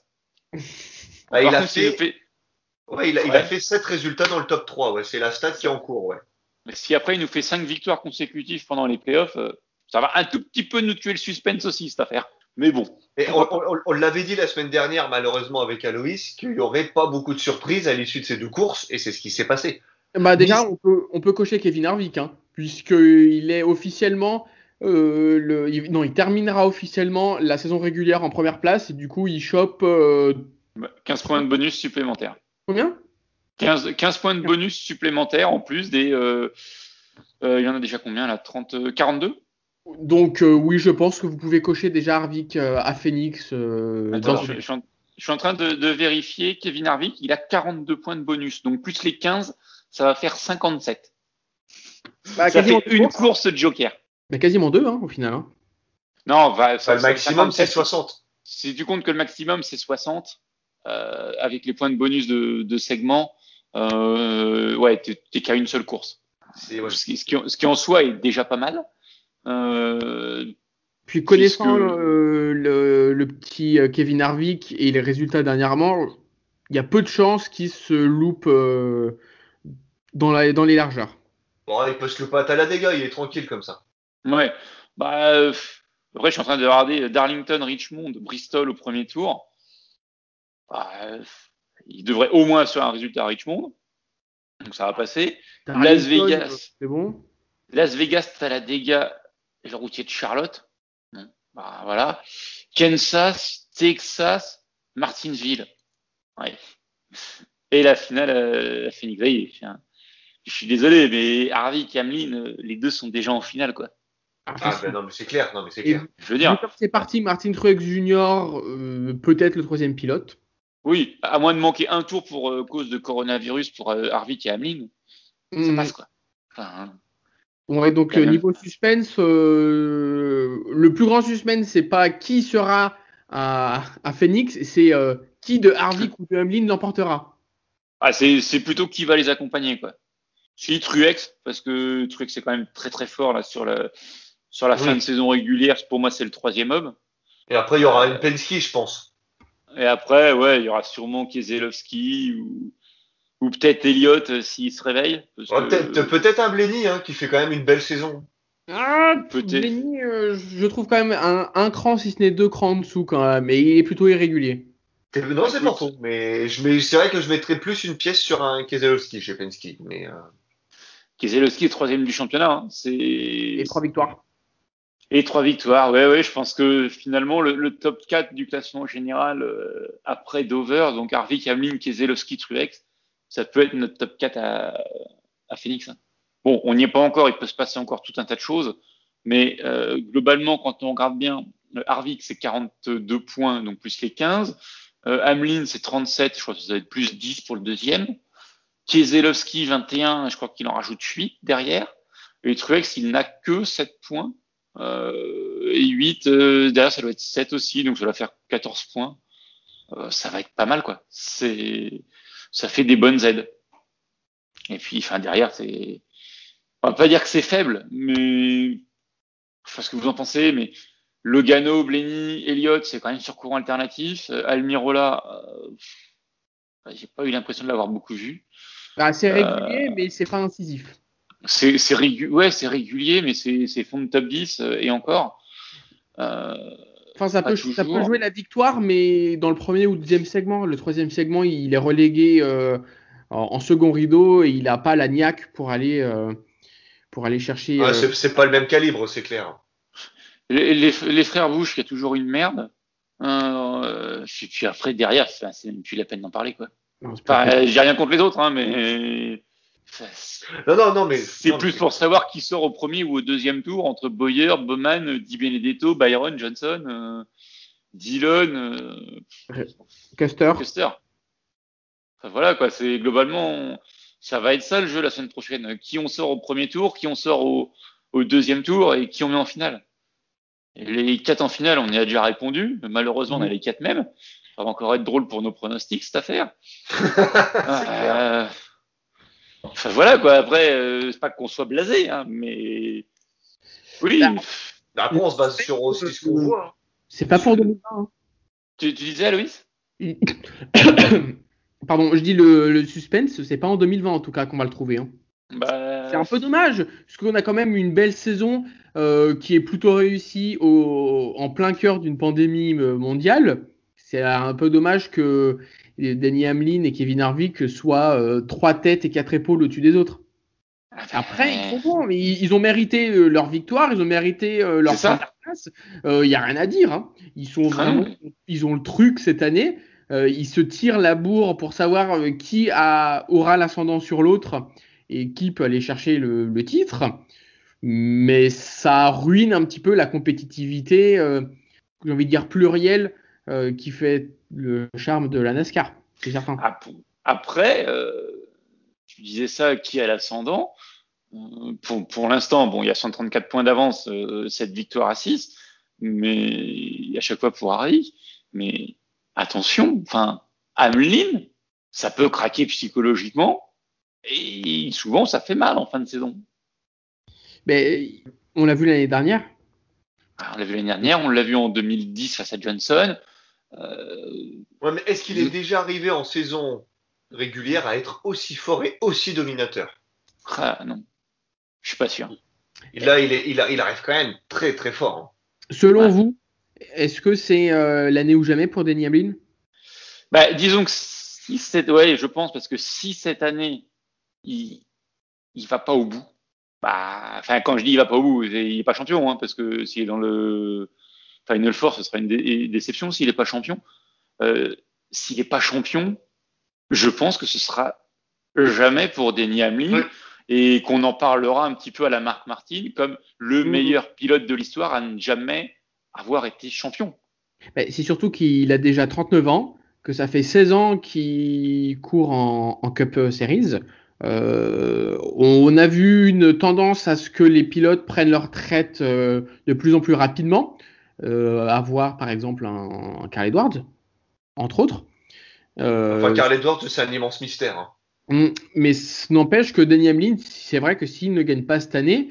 Bah, Par il a contre, s'il le fait, fait, ouais, il a, il a ouais. fait sept résultats dans le top trois. Ouais, c'est la stat qui est en cours. Ouais. Mais si après il nous fait cinq victoires consécutives pendant les playoffs, euh, ça va un tout petit peu nous tuer le suspense aussi cette affaire. Mais bon, Et on, pourquoi pas. on- on l'avait dit la semaine dernière, malheureusement, avec Aloïs, qu'il n'y aurait pas beaucoup de surprises à l'issue de ces deux courses, et c'est ce qui s'est passé. Bah déjà, Nice- on peut, on peut cocher Kevin Harvick, hein, puisqu'il est officiellement, euh, le, il- non, il terminera officiellement la saison régulière en première place, et du coup, il chope euh, quinze points de bonus supplémentaires. combien? quinze, quinze points de bonus supplémentaires en plus des. Euh, euh, il y en a déjà combien là trente, euh, quarante-deux. Donc euh, oui, je pense que vous pouvez cocher déjà Harvick euh, à Phoenix euh, Attends, dans je, je suis en, je suis en train de, de vérifier. Kevin Harvick, il a quarante-deux points de bonus. Donc plus les quinze, ça va faire cinquante-sept. Bah, Ça quasiment fait deux une courses. course de joker. Bah, quasiment deux, hein, au final. Hein. Non, va, Bah, ça, le ça- maximum, c'est cinquante-sept. soixante. Si tu comptes que le maximum c'est soixante, euh, avec les points de bonus de, de segment, euh, ouais, t'es, t'es qu'à une seule course. C'est, ouais. Ce qui, ce qui, ce qui en soi est déjà pas mal. Euh, Puis puisque connaissant euh, le, le petit euh, Kevin Harvick et les résultats dernièrement, il y a peu de chances qu'il se loupe euh, dans, la, dans les largeurs. Bon, il peut se louper à Talladega, il est tranquille comme ça. ouais, bah, euh, après je suis en train de regarder Darlington, Richmond, Bristol au premier tour. Bah, euh, il devrait au moins faire un résultat à Richmond, donc ça va passer. Las Darlington, euh, Vegas, c'est bon. Las Vegas, Talladega, le routier de Charlotte. Bon, bah voilà. Kansas, Texas, Martinsville. Ouais. Et la finale, euh, la Phoenix. Oui, enfin, je suis désolé, mais Harvick et Hamlin, euh, les deux sont déjà en finale, quoi. Ah, Ah, facile. ben non, mais c'est clair, non, mais c'est Et clair. Je veux vu dire, comme c'est parti, Martin Truex junior, euh, peut-être le troisième pilote. oui, à moins de manquer un tour pour euh, cause de coronavirus pour euh, Harvick et Hamlin, ça Hmm. passe, quoi. Enfin, hein, Ouais, donc la euh, même. niveau suspense, euh, le plus grand suspense, c'est pas qui sera à, à Phoenix, c'est euh, qui de Harvick ou de Hamlin l'emportera. Ah, c'est, c'est plutôt qui va les accompagner, quoi. Si Truex, parce que Truex c'est quand même très très fort là sur la sur la fin de Oui. saison régulière. Pour moi, c'est le troisième homme. Et après, il y aura Euh, une Penske, je pense. et après, ouais, il y aura sûrement Keselowski ou ou peut-être Elliott euh, s'il se réveille, parce Ouais, peut-être, que peut-être un Blenny, hein, qui fait quand même une belle saison. Ah, peut-être. Blenny, euh, je trouve quand même un, un cran, si ce n'est deux crans en dessous quand même, mais il est plutôt irrégulier. C'est- Non, c'est pas Écoute, faux, mais je mets, c'est vrai que je mettrais plus une pièce sur un Keselowski chez Penske, mais euh, Keselowski est troisième du championnat. Hein. Et C'est trois victoires. et trois victoires. Ouais, ouais. Je pense que finalement le, le top quatre du classement général euh, après Dover, donc Harvick, Hamlin, Keselowski, Truex, ça peut être notre top quatre à, à Phoenix. Hein. Bon, on n'y est pas encore. Il peut se passer encore tout un tas de choses, mais euh, globalement, quand on regarde bien, euh, Harvick c'est quarante-deux points, donc plus les quinze. Euh, Hamlin c'est trente-sept. Je crois que ça va être plus dix pour le deuxième. Keselowski vingt et un, je crois qu'il en rajoute huit derrière. Et Truex, il n'a que sept points. Euh, et huit, euh, derrière, ça doit être sept aussi, donc ça doit faire quatorze points. Euh, ça va être pas mal, quoi. C'est, ça fait des bonnes aides. Et puis, enfin, derrière, c'est, on va pas dire que c'est faible, mais, je sais pas ce que vous en pensez, mais Logano, Blenny, Elliott, c'est quand même sur courant alternatif. Euh, Almirola, euh, j'ai pas eu l'impression de l'avoir beaucoup vu. Bah, c'est Euh, régulier, mais c'est pas incisif. C'est c'est régu- ouais, c'est régulier, mais c'est c'est fond de top dix euh, et encore. Euh, Enfin, ça pas peut, ça peut toujours. jouer la victoire, mais dans le premier ou deuxième segment. Le troisième segment, il est relégué euh, en, en second rideau et il n'a pas la niaque pour aller, euh, pour aller chercher. ah, euh, c'est, c'est pas le même calibre, c'est clair. Les, les, les frères Bush, il y a toujours une merde. Euh, puis, puis après, derrière, enfin, c'est même plus la peine d'en parler, quoi. non, c'est pas Enfin, possible. euh, j'ai rien contre les autres, hein, mais enfin, Non, non, non, mais c'est non, plus mais- pour savoir qui sort au premier ou au deuxième tour entre Boyer, Bowman, Di Benedetto, Byron, Johnson, euh, Dillon, euh, Custer. Custer. Enfin, voilà, quoi. C'est globalement, ça va être ça le jeu la semaine prochaine. Qui on sort au premier tour, qui on sort au, au deuxième tour et qui on met en finale. Et les quatre en finale, on y a déjà répondu. Malheureusement, on a les quatre mêmes. Ça va encore être drôle pour nos pronostics, cette affaire. euh... Enfin voilà quoi. Après, euh, c'est pas qu'on soit blasé, hein, mais oui. Après, on se base sur aussi ce qu'on voit. C'est pas pour deux mille vingt. Hein. Tu, tu disais, Aloïs? Pardon, je dis le, le suspense, c'est pas en deux mille vingt en tout cas qu'on va le trouver. Hein. Bah... C'est un peu dommage, parce qu'on a quand même une belle saison euh, qui est plutôt réussie au, en plein cœur d'une pandémie mondiale. C'est un peu dommage que Denny Hamlin et Kevin Harvick soient euh, trois têtes et quatre épaules au-dessus des autres. Après, ils sont bons, mais ils, ils ont mérité euh, leur victoire, ils ont mérité euh, leur première place. Il euh, y a rien à dire. Hein. Ils sont vraiment, ils ont le truc cette année. Euh, ils se tirent la bourre pour savoir euh, qui a, aura l'ascendant sur l'autre et qui peut aller chercher le, le titre. Mais ça ruine un petit peu la compétitivité, euh, j'ai envie de dire plurielle, euh, qui fait le charme de la NASCAR. C'est certain. Après, euh, tu disais ça, qui a l'ascendant? Pour, pour l'instant, bon, il y a cent trente-quatre points d'avance, euh, cette victoire à six, mais à chaque fois pour Harry. Mais attention, enfin, Hamlin, ça peut craquer psychologiquement et souvent ça fait mal en fin de saison. Mais on l'a vu l'année dernière. Alors, on l'a vu l'année dernière, on l'a vu en deux mille dix face à Johnson. Euh... Ouais, mais est-ce qu'il est déjà arrivé en saison régulière à être aussi fort et aussi dominateur? Ah, non. Je suis pas sûr. Et là, il, est, il, a, il arrive quand même très très fort. Hein. Selon ouais. vous, est-ce que c'est euh, l'année ou jamais pour Denny Hamlin? Bah, disons que si cette, ouais, je pense parce que si cette année il il va pas au bout, bah, enfin quand je dis il va pas au bout, il est pas champion, hein, parce que s'il est dans le Final Four, ce sera une dé- déception s'il est pas champion. Euh, s'il est pas champion, je pense que ce sera jamais pour Denny Hamlin. Ouais. Et qu'on en parlera un petit peu à la Marc Martin comme le mmh. meilleur pilote de l'histoire à ne jamais avoir été champion. Mais c'est surtout qu'il a déjà trente-neuf ans, que ça fait seize ans qu'il court en, en Cup Series. Euh, on a vu une tendance à ce que les pilotes prennent leur retraite euh, de plus en plus rapidement. Euh, à voir par exemple un, un Carl Edwards, entre autres. Euh, enfin, Carl Edwards, c'est un immense mystère. Hein. Mais ce n'empêche que Denny Hamlin, c'est vrai que s'il ne gagne pas cette année,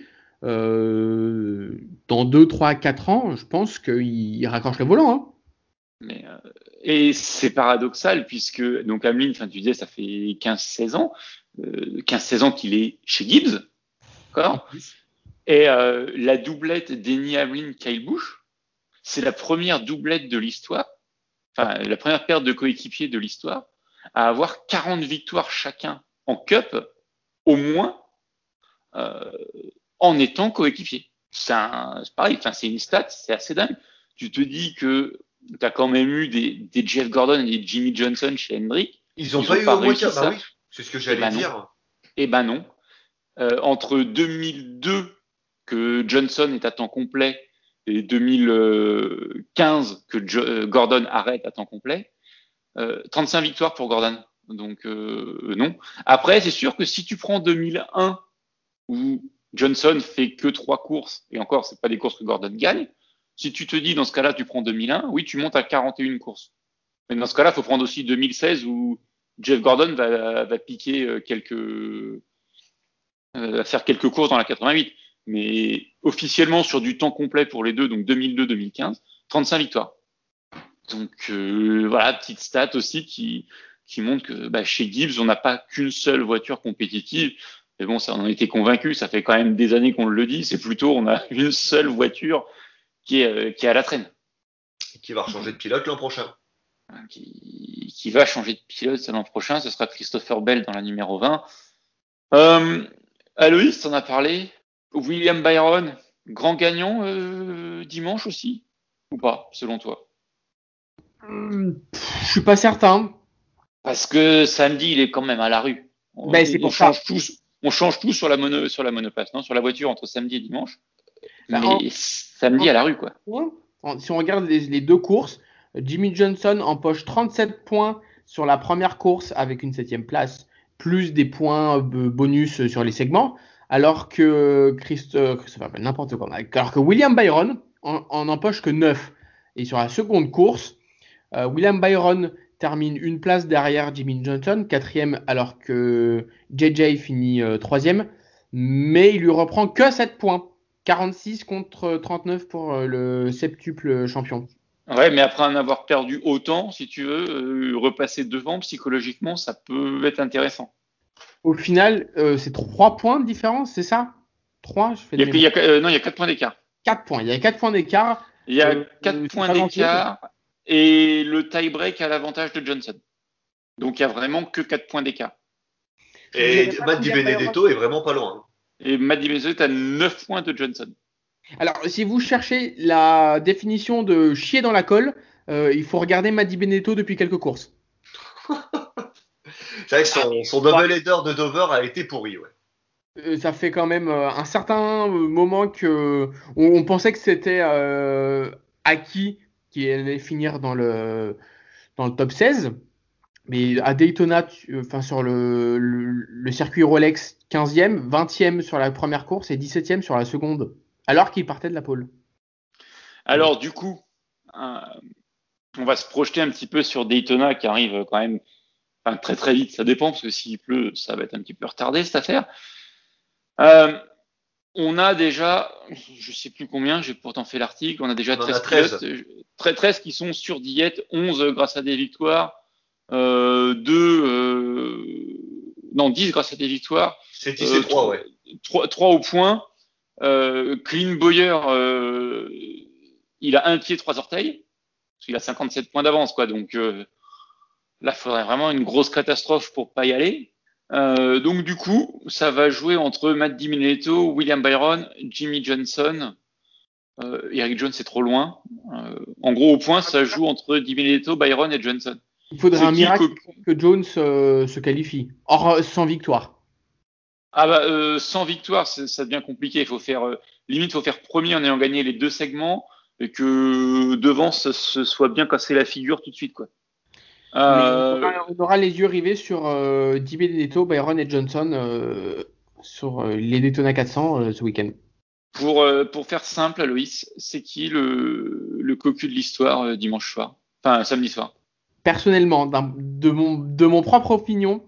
euh, dans deux, trois, quatre ans, je pense qu'il raccroche le volant. Hein. Mais, euh, et c'est paradoxal puisque donc Hamlin, enfin tu disais, ça fait quinze seize ans, euh, quinze seize ans qu'il est chez Gibbs, d'accord. Et euh, la doublette Denny Hamlin Kyle Busch, c'est la première doublette de l'histoire, enfin la première paire de coéquipiers de l'histoire à avoir quarante victoires chacun en Cup, au moins, euh, en étant coéquipier. C'est, un, c'est pareil, enfin, c'est une stat, c'est assez dingue. Tu te dis que tu as quand même eu des, des Jeff Gordon et des Jimmy Johnson chez Hendrick. Ils n'ont pas eu au moins ça. Bah oui, c'est ce que j'allais eh ben dire. Eh ben non. Euh, entre deux mille deux, que Johnson est à temps complet, et deux mille quinze, que jo- Gordon arrête à temps complet, Euh, trente-cinq victoires pour Gordon. Donc, euh, non. Après, c'est sûr que si tu prends deux mille un, où Johnson fait que trois courses, et encore, c'est pas des courses que Gordon gagne, si tu te dis, dans ce cas-là, tu prends deux mille un, oui, tu montes à quarante et une courses. Mais dans ce cas-là, il faut prendre aussi deux mille seize, où Jeff Gordon va, va piquer quelques, euh, va faire quelques courses dans la quatre-vingt-huit. Mais officiellement, sur du temps complet pour les deux, donc deux mille deux deux mille quinze, trente-cinq victoires. Donc euh, voilà, petite stat aussi qui, qui montre que bah, chez Gibbs, on n'a pas qu'une seule voiture compétitive. Mais bon, ça, on en était convaincus, ça fait quand même des années qu'on le dit, c'est plutôt on a une seule voiture qui est, euh, qui est à la traîne. Qui va changer de pilote l'an prochain. Qui, qui va changer de pilote l'an prochain, ce sera Christopher Bell dans la numéro vingt. Euh, Aloïs, t'en as parlé. William Byron, grand gagnant euh, dimanche aussi, ou pas, selon toi? Je suis pas certain. Parce que samedi, il est quand même à la rue. On, ben, c'est on pour change ça. tout, on change tout sur la mono, sur la monoplace, non, sur la voiture entre samedi et dimanche. Ben, mais en, samedi en, à la rue, quoi. Si on regarde les, les deux courses, Jimmy Johnson empoche trente-sept points sur la première course avec une septième place, plus des points bonus sur les segments, alors que Christ, Christopher, n'importe quoi, alors que William Byron en, en empoche que neuf. Et sur la seconde course, euh, William Byron termine une place derrière Jimmy Johnson, quatrième, alors que J J finit euh, troisième. Mais il lui reprend que sept points. quarante-six contre trente-neuf pour euh, le septuple champion. Ouais, mais après en avoir perdu autant, si tu veux, euh, repasser devant psychologiquement, ça peut être intéressant. Au final, euh, c'est trois points de différence, c'est ça? trois, je fais Il y de a, il y mémoire. a- euh, non, il y a quatre points d'écart. quatre points. Il y a quatre points d'écart. Il y a Euh, quatre c'est points pas grand-chose. d'écart et le tie-break à l'avantage de Johnson. Donc il y a vraiment que quatre points d'écart. Je Et dirais pas Matt William Benedetto est vraiment pas loin. Et Matt DiBenedetto est à neuf points de Johnson. Alors, si vous cherchez la définition de chier dans la colle, euh, il faut regarder Madi Benedetto depuis quelques courses. C'est vrai que son, son double header de Dover a été pourri, ouais. Euh, ça fait quand même euh, un certain euh, moment que on, on pensait que c'était euh, acquis qu'il allait finir dans le dans le top seize. Mais à Daytona, tu- euh, enfin sur le, le, le circuit Rolex, quinzième, vingtième sur la première course et dix-septième sur la seconde, alors qu'il partait de la pole. Alors du coup, euh, on va se projeter un petit peu sur Daytona qui arrive quand même enfin, très très vite. Ça dépend parce que s'il pleut, ça va être un petit peu retardé cette affaire. Euh, on a déjà, je sais plus combien, j'ai pourtant fait l'article, on a déjà On en treize a treize. pilotes, euh, treize treize qui sont sur diète, onze grâce à des victoires, euh, deux, euh, non dix grâce à des victoires, C'est dix et euh, trois, ouais. trois, trois au point. Euh, Clean Boyer, euh, il a un pied, trois orteils, parce qu'il a cinquante-sept points d'avance, quoi. Donc euh, là, il faudrait vraiment une grosse catastrophe pour pas y aller. Euh, donc du coup, ça va jouer entre Matt DiBenedetto, William Byron, Jimmy Johnson. Euh, Eric Jones, c'est trop loin. Euh, en gros, au point, ça joue entre DiBenedetto, Byron et Johnson. Il faudrait C'est un qui le miracle co- pour que Jones euh, se qualifie. Or, euh, sans victoire. Ah bah, euh, sans victoire, c'est- ça devient compliqué. Il faut faire, euh, limite, faut faire premier en ayant gagné les deux segments et que devant, ça se soit bien cassé la figure tout de suite, quoi. Mais on Euh, aura, on aura les yeux rivés sur euh, Di Benedetto, Byron et Johnson euh, sur euh, les Daytona quatre cents euh, ce week-end. pour, euh, pour faire simple, Aloïs, c'est qui le, le cocu de l'histoire euh, dimanche soir? Enfin, samedi soir. Personnellement, d'un- de mon, de mon propre opinion,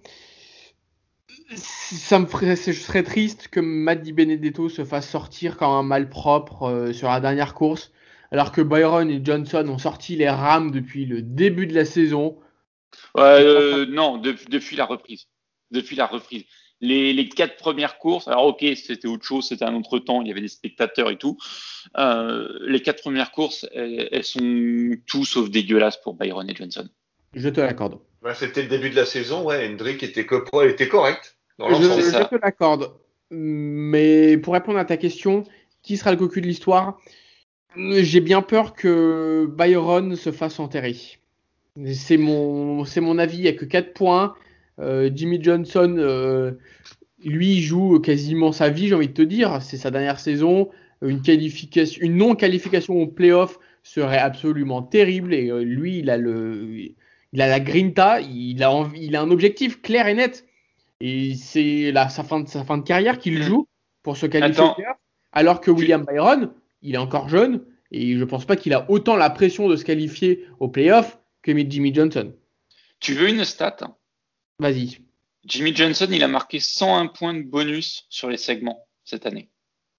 ça me ferait, je serais triste que Matt Di Benedetto se fasse sortir comme un malpropre euh, sur la dernière course, alors que Byron et Johnson ont sorti les rames depuis le début de la saison. Ouais, euh, non, de- depuis la reprise. Depuis la reprise. Les, les quatre premières courses, alors ok, c'était autre chose, c'était un autre temps, il y avait des spectateurs et tout. Euh, les quatre premières courses, elles, elles sont tout sauf dégueulasses pour Byron et Johnson. Je te l'accorde. Bah, c'était le début de la saison, ouais. Hendrick était, co- était correct dans Je, l'ensemble. C'est je ça. te l'accorde. Mais pour répondre à ta question, qui sera le cocu de l'histoire? J'ai bien peur que Byron se fasse enterrer. C'est mon, c'est mon avis, il n'y a que quatre points. Euh, Jimmy Johnson, euh, lui, il joue quasiment sa vie, j'ai envie de te dire. C'est sa dernière saison. Une qualification, une non-qualification au playoff serait absolument terrible. Et euh, lui, il a le, il a la grinta, il a envie, il a un objectif clair et net. Et c'est là sa fin de sa fin de carrière qu'il Hmm. joue pour se qualifier au Attends, playoff. Alors que tu, William Byron, il est encore jeune et je pense pas qu'il a autant la pression de se qualifier au playoff que Jimmy Johnson. tu veux une stat? Vas-y. Jimmy Johnson, il a marqué cent un points de bonus sur les segments cette année.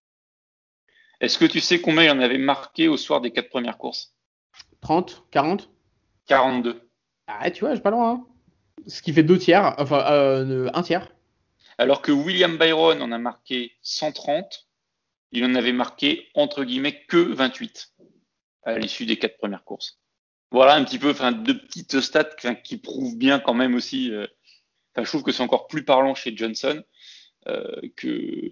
Est-ce que tu sais combien il en avait marqué au soir des quatre premières courses? trente, quarante. quarante-deux. Ah, tu vois, je suis pas loin. Hein. Ce qui fait deux tiers, enfin euh, un tiers. Alors que William Byron en a marqué cent trente, il en avait marqué entre guillemets que vingt-huit à l'issue des quatre premières courses. Voilà un petit peu, enfin deux petites stats enfin, qui prouvent bien quand même aussi. Euh, enfin, je trouve que c'est encore plus parlant chez Johnson euh, que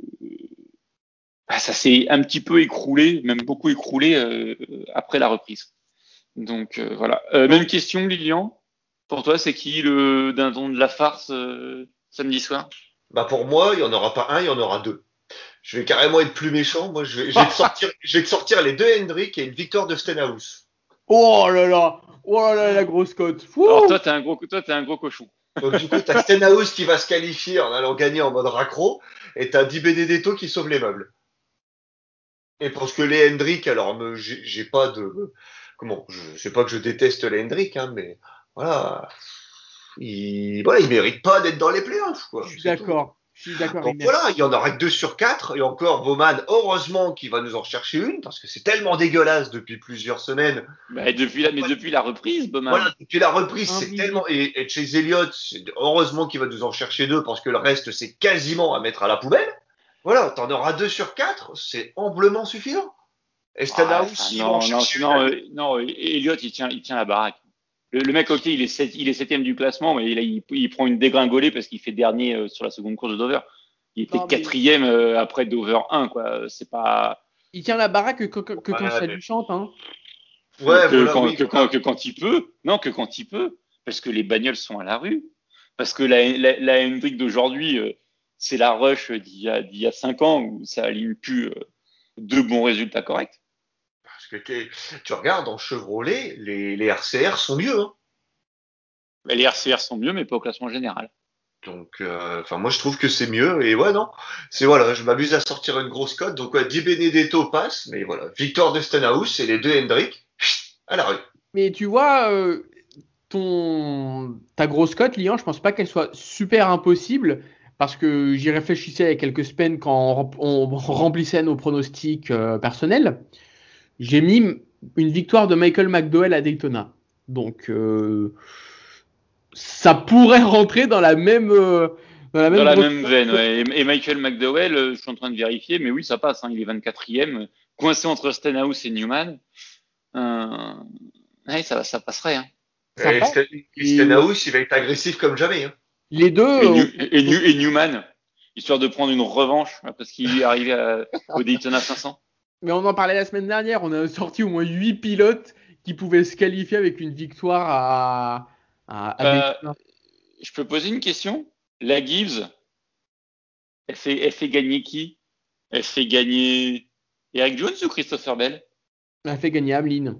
ah, ça s'est un petit peu écroulé, même beaucoup écroulé euh, après la reprise. Donc euh, voilà. Euh, même question, Lilian. Pour toi, c'est qui le dindon de la farce euh, samedi soir? Bah, pour moi, il y en aura pas un, il y en aura deux. Je vais carrément être plus méchant. Moi, je vais, je vais te sortir, je vais te sortir les deux Hendrick et une victoire de Stenhouse. Oh là là, oh là là, la grosse cote. Fouh. Alors toi, t'es un gros, toi, t'es un gros cochon. Donc, du coup, t'as Stenhouse qui va se qualifier en allant gagner en mode raccro et t'as Di Benedetto qui sauve les meubles. Et parce que les Hendrick, alors me- j'ai j'ai pas de comment, je sais pas que je déteste les Hendrick, hein, mais voilà, il voilà, il mérite pas d'être dans les playoffs, Je quoi, suis c'est tout. d'accord. Je suis d'accord, Donc il mérite. voilà, il y en aura que deux sur quatre, et encore Bowman, heureusement qu'il va nous en chercher une, parce que c'est tellement dégueulasse depuis plusieurs semaines. Bah, depuis la, mais depuis la reprise, Bowman. Voilà, depuis la reprise, c'est Invisible. tellement et, et chez Elliott, c'est- heureusement qu'il va nous en chercher deux, parce que le reste c'est quasiment à mettre à la poubelle. Voilà, t'en auras deux sur quatre, c'est amplement suffisant. Et Ah, Stanahouse, enfin, s'il va en non, non, chercher c'est- une, non, euh, non, euh, Elliott, il tient, il tient la baraque. Le, le mec, ok, il est, sept- il est septième du classement, mais là, il, il prend une dégringolée parce qu'il fait dernier euh, sur la seconde course de Dover. Il était Non, mais quatrième euh, après Dover un, quoi. C'est pas il tient la baraque que, que- que quand ouais, ça mais- lui chante, hein. ouais, que voilà, quand, oui, que quand, voilà. que quand il peut. Non, que quand il peut, parce que les bagnoles sont à la rue. Parce que la, la, la Hendrick d'aujourd'hui, euh, c'est la rush d'il y a, d'il y a cinq ans où ça aligne plus euh, deux bons résultats corrects. Parce que t'es- tu regardes en Chevrolet, les, les R C R sont mieux, hein. Mais les R C R sont mieux, mais pas au classement général. Donc, euh, enfin, moi je trouve que c'est mieux. Et ouais, non, c'est voilà, je m'amuse à sortir une grosse cote. Donc, ouais, Di Benedetto passe, mais voilà, victoire de Stenhouse et les deux Hendrick à la rue. Mais tu vois, euh, ton ta grosse cote, Lyon, je pense pas qu'elle soit super impossible parce que j'y réfléchissais il y a quelques semaines quand on, rem- on remplissait nos pronostics euh, personnels. J'ai mis une victoire de Michael McDowell à Daytona. Donc euh, ça pourrait rentrer dans la même euh, dans la Dans même la grosse même cote. veine, ouais. Et, et Michael McDowell, euh, je suis en train de vérifier, mais oui, ça passe, hein, il est vingt-quatrième, euh, coincé entre Stenhouse et Newman. Euh, ouais, ça, ça passerait. Hein. Ça Et, passe. Sten- et Et Stenhouse, il va être agressif comme jamais, hein. les deux, Et, euh, New- et, New- et Newman, histoire de prendre une revanche, hein, parce qu'il est arrivé à- au Daytona cinq cents. mais on en parlait la semaine dernière, on a sorti au moins huit pilotes qui pouvaient se qualifier avec une victoire à, à, à Euh, Daytona. je peux poser une question? La Gibbs, elle fait, elle fait gagner qui? Elle fait gagner Eric Jones ou Christopher Bell? Elle a fait gagner Ameline.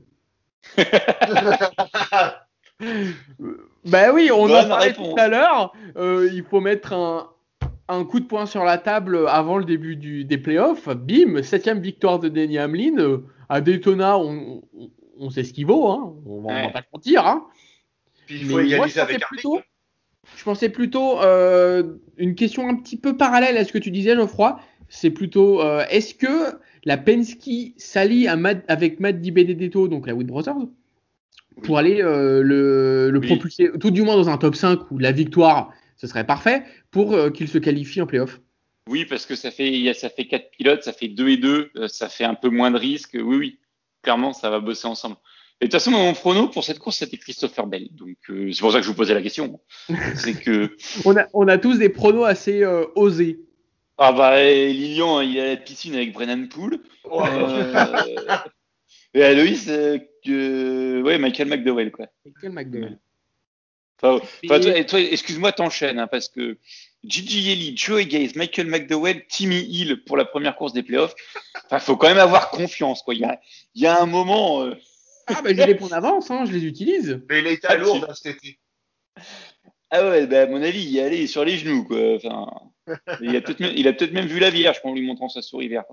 Ben oui, on en Bonne parlait tout réponse. à l'heure. Euh, il faut mettre un, un coup de poing sur la table avant le début du, des playoffs. Bim, septième victoire de Denny Hamlin. Euh, à Daytona, on, on, on sait ce qu'il vaut. Hein. On va, on va Ouais. pas se mentir. Hein. Puis il faut Mais moi, je égaliser pensais avec Harvick. plutôt, je pensais plutôt euh, une question un petit peu parallèle à ce que tu disais, Geoffroy. C'est plutôt, euh, est-ce que la Penske s'allie à Matt- avec Matt Di Benedetto, donc la Wood Brothers, pour aller euh, le, le Oui. propulser, tout du moins dans un top cinq où la victoire, ce serait parfait, pour euh, qu'il se qualifie en playoff. Oui, parce que ça fait, il y a- ça fait quatre pilotes, ça fait deux et deux, euh, ça fait un peu moins de risques. Oui, oui, clairement, ça va bosser ensemble. Et de toute façon, mon prono pour cette course, c'était Christopher Bell. Donc, euh, c'est pour ça que je vous posais la question. C'est que, On a, on a tous des pronos assez euh, osés. ah bah, et Lilian, il est à la piscine avec Brennan Poole. Ouais. Euh, et Aloïs, euh, que, ouais, Michael McDowell, quoi. Quel McDowell. Enfin, enfin, toi, Et- toi, excuse-moi, t'enchaînes, hein, parce que Gigi Yelly, Joey Gaze, Michael McDowell, Timmy Hill pour la première course des playoffs. Enfin, faut quand même avoir confiance, quoi. Il y a, il y a un moment. euh, Ah bah j'ai des points d'avance, hein, je les utilise. Mais il est Ah, à lourd tu- hein, cet été. Ah ouais, bah, à mon avis, il y allait sur les genoux, quoi. Enfin, il a peut-être même, il a peut-être même vu la Vierge en lui montrant sa souris verte.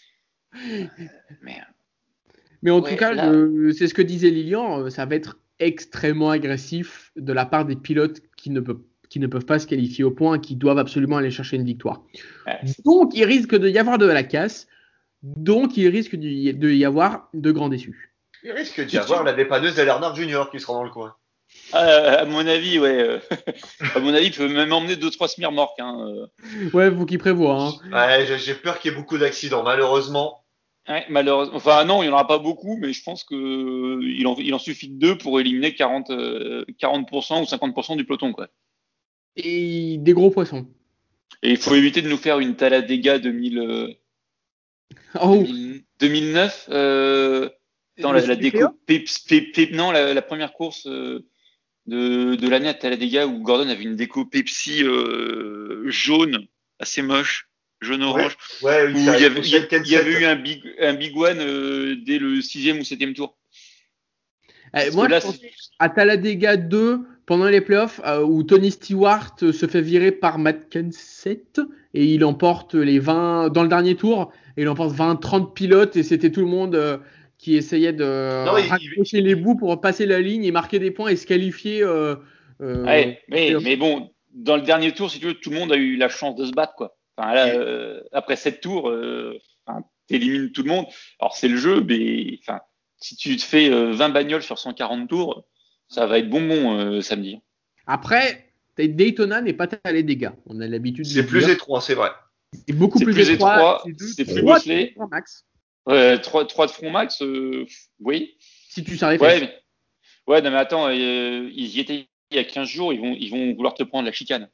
Mais Mais en Ouais, tout cas, là- je- c'est ce que disait Lilian, euh, ça va être extrêmement agressif de la part des pilotes qui ne peuvent, qui ne peuvent pas se qualifier au point, qui doivent absolument aller chercher une victoire. ouais, Donc, il risque de y avoir de la casse. Donc, il risque de y de y avoir de grands déçus. Il risque d'y avoir la dépanneuse d'Alernard Junior qui sera dans le coin. Ah, à mon avis, ouais. euh, à mon avis, il peut même emmener deux trois semi-remorques. Hein. euh. Ouais, vous qui prévoit. Hein. Ouais, j'ai- j'ai peur qu'il y ait beaucoup d'accidents, malheureusement. Ouais, malheureusement. Enfin, non, il n'y en aura pas beaucoup, mais je pense que euh, il en, il en suffit de deux pour éliminer quarante, euh, quarante pour cent ou cinquante pour cent du peloton, quoi. Et des gros poissons. Et il faut éviter de nous faire une Talladega deux mille, euh, Oh, deux mille deux mille neuf. Euh, dans Le la, la C P O? déco, Pep- Pep- Pep- non, la, la première course euh, de, de l'année à Talladega où Gordon avait une déco Pepsi euh, jaune, assez moche, jaune-orange. Ouais, Où oui, il ça y avait, il y a- Ken il y avait sept. eu un big, un big one euh, dès le sixième ou septième tour. Eh, Parce moi, que là, je pensais à Talladega deux, pendant les playoffs euh, où Tony Stewart euh, se fait virer par Matt Kenseth et il emporte les vingt dans le dernier tour et il emporte vingt trente pilotes et c'était tout le monde euh, qui essayait de Non, il- raccrocher les bouts pour passer la ligne et marquer des points et se qualifier. Euh, euh, Ouais, aux mais, playoffs. mais bon, dans le dernier tour, si tu veux, tout le monde a eu la chance de se battre, quoi. Enfin, là, Et- euh, après sept tours, euh, enfin, t'élimines tout le monde. Alors, c'est le jeu, mais enfin, si tu te fais euh, vingt bagnoles sur cent quarante tours, ça va être bonbon euh, samedi. Après, Daytona n'est pas allé des dégâts. On a l'habitude de C'est le plus dire. étroit, c'est vrai. C'est beaucoup C'est plus, plus étroit. étroit, C'est deux, c'est plus trois bosselé. tours max. Ouais, trois, trois de front max, euh, oui. Si tu sers les Ouais, fesses. mais, ouais, non, mais attends, euh, ils y étaient il y a quinze jours, ils vont, ils vont vouloir te prendre la chicane.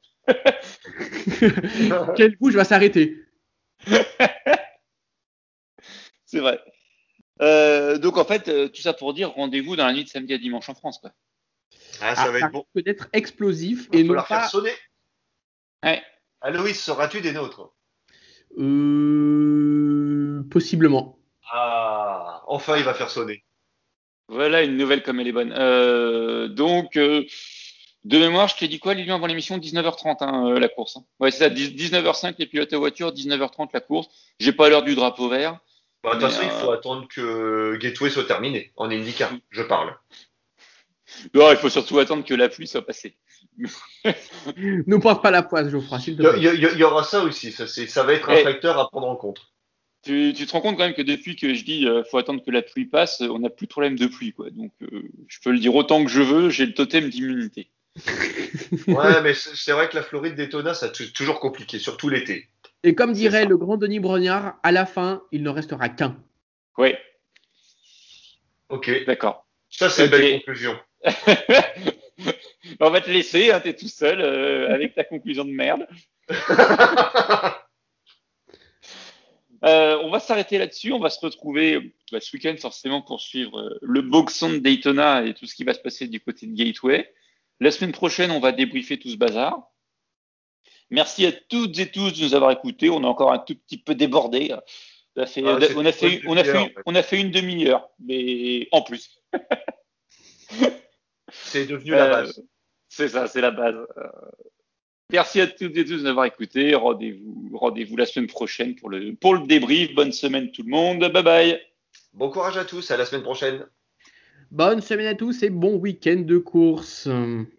Quelle bouche va s'arrêter? C'est vrai. Euh, donc en fait, euh, tout ça pour dire rendez-vous dans la nuit de samedi à dimanche en France, quoi. Ah, ça Ah, va ça être bon. risque d'être explosif Il et va non falloir faire pas. sonner. Ouais. Aloïs, seras-tu des nôtres? Euh, possiblement. Ah, enfin, il va faire sonner. Voilà une nouvelle comme elle est bonne. Euh, donc, euh, de mémoire, je t'ai dit quoi, Lilian, avant l'émission, dix-neuf heures trente, hein, euh, la course. Hein. Ouais, c'est ça, dix-neuf heures cinq, les pilotes à voiture, dix-neuf heures trente, la course. J'ai pas l'heure du drapeau vert. Bah, de toute Mais, façon, il faut euh, attendre que Gateway soit terminé. En IndyCar, je parle. non, il faut surtout attendre que la pluie soit passée. Ne porte pas la poisse, Geoffroy, s'il te Il y, plaît. il y- il y aura ça aussi. Ça, c'est- ça va être un Et facteur à prendre en compte. tu, tu te rends compte quand même que depuis que je dis euh, faut attendre que la pluie passe, on n'a plus de problème de pluie, quoi. Donc, euh, je peux le dire autant que je veux, j'ai le totem d'immunité. Ouais, mais c'est c'est vrai que la Floride Daytona, ça c'est toujours compliqué, surtout l'été. Et comme C'est dirait ça. le grand Denis Brognard, à la fin, il ne restera qu'un. Ouais, Ok, d'accord. ça c'est une belle Ok. conclusion. On va te laisser, hein, t'es tout seul euh, avec ta conclusion de merde. Euh, on va s'arrêter là-dessus. On va se retrouver bah, ce week-end forcément pour suivre euh, le boxon de Daytona et tout ce qui va se passer du côté de Gateway. La semaine prochaine, on va débriefer tout ce bazar. Merci à toutes et tous de nous avoir écoutés. On a encore un tout petit peu débordé. On a fait, Ah, on a c'était fait, une on a demi-heure, fait, en fait. on a fait une demi-heure, mais en plus. C'est devenu la Euh, base. c'est ça, c'est la base. Euh, Merci à toutes et tous de nous avoir écoutés. Rendez-vous, rendez-vous la semaine prochaine pour le, pour le débrief. Bonne semaine tout le monde. Bye bye. Bon courage à tous, à la semaine prochaine. Bonne semaine à tous et bon week-end de course.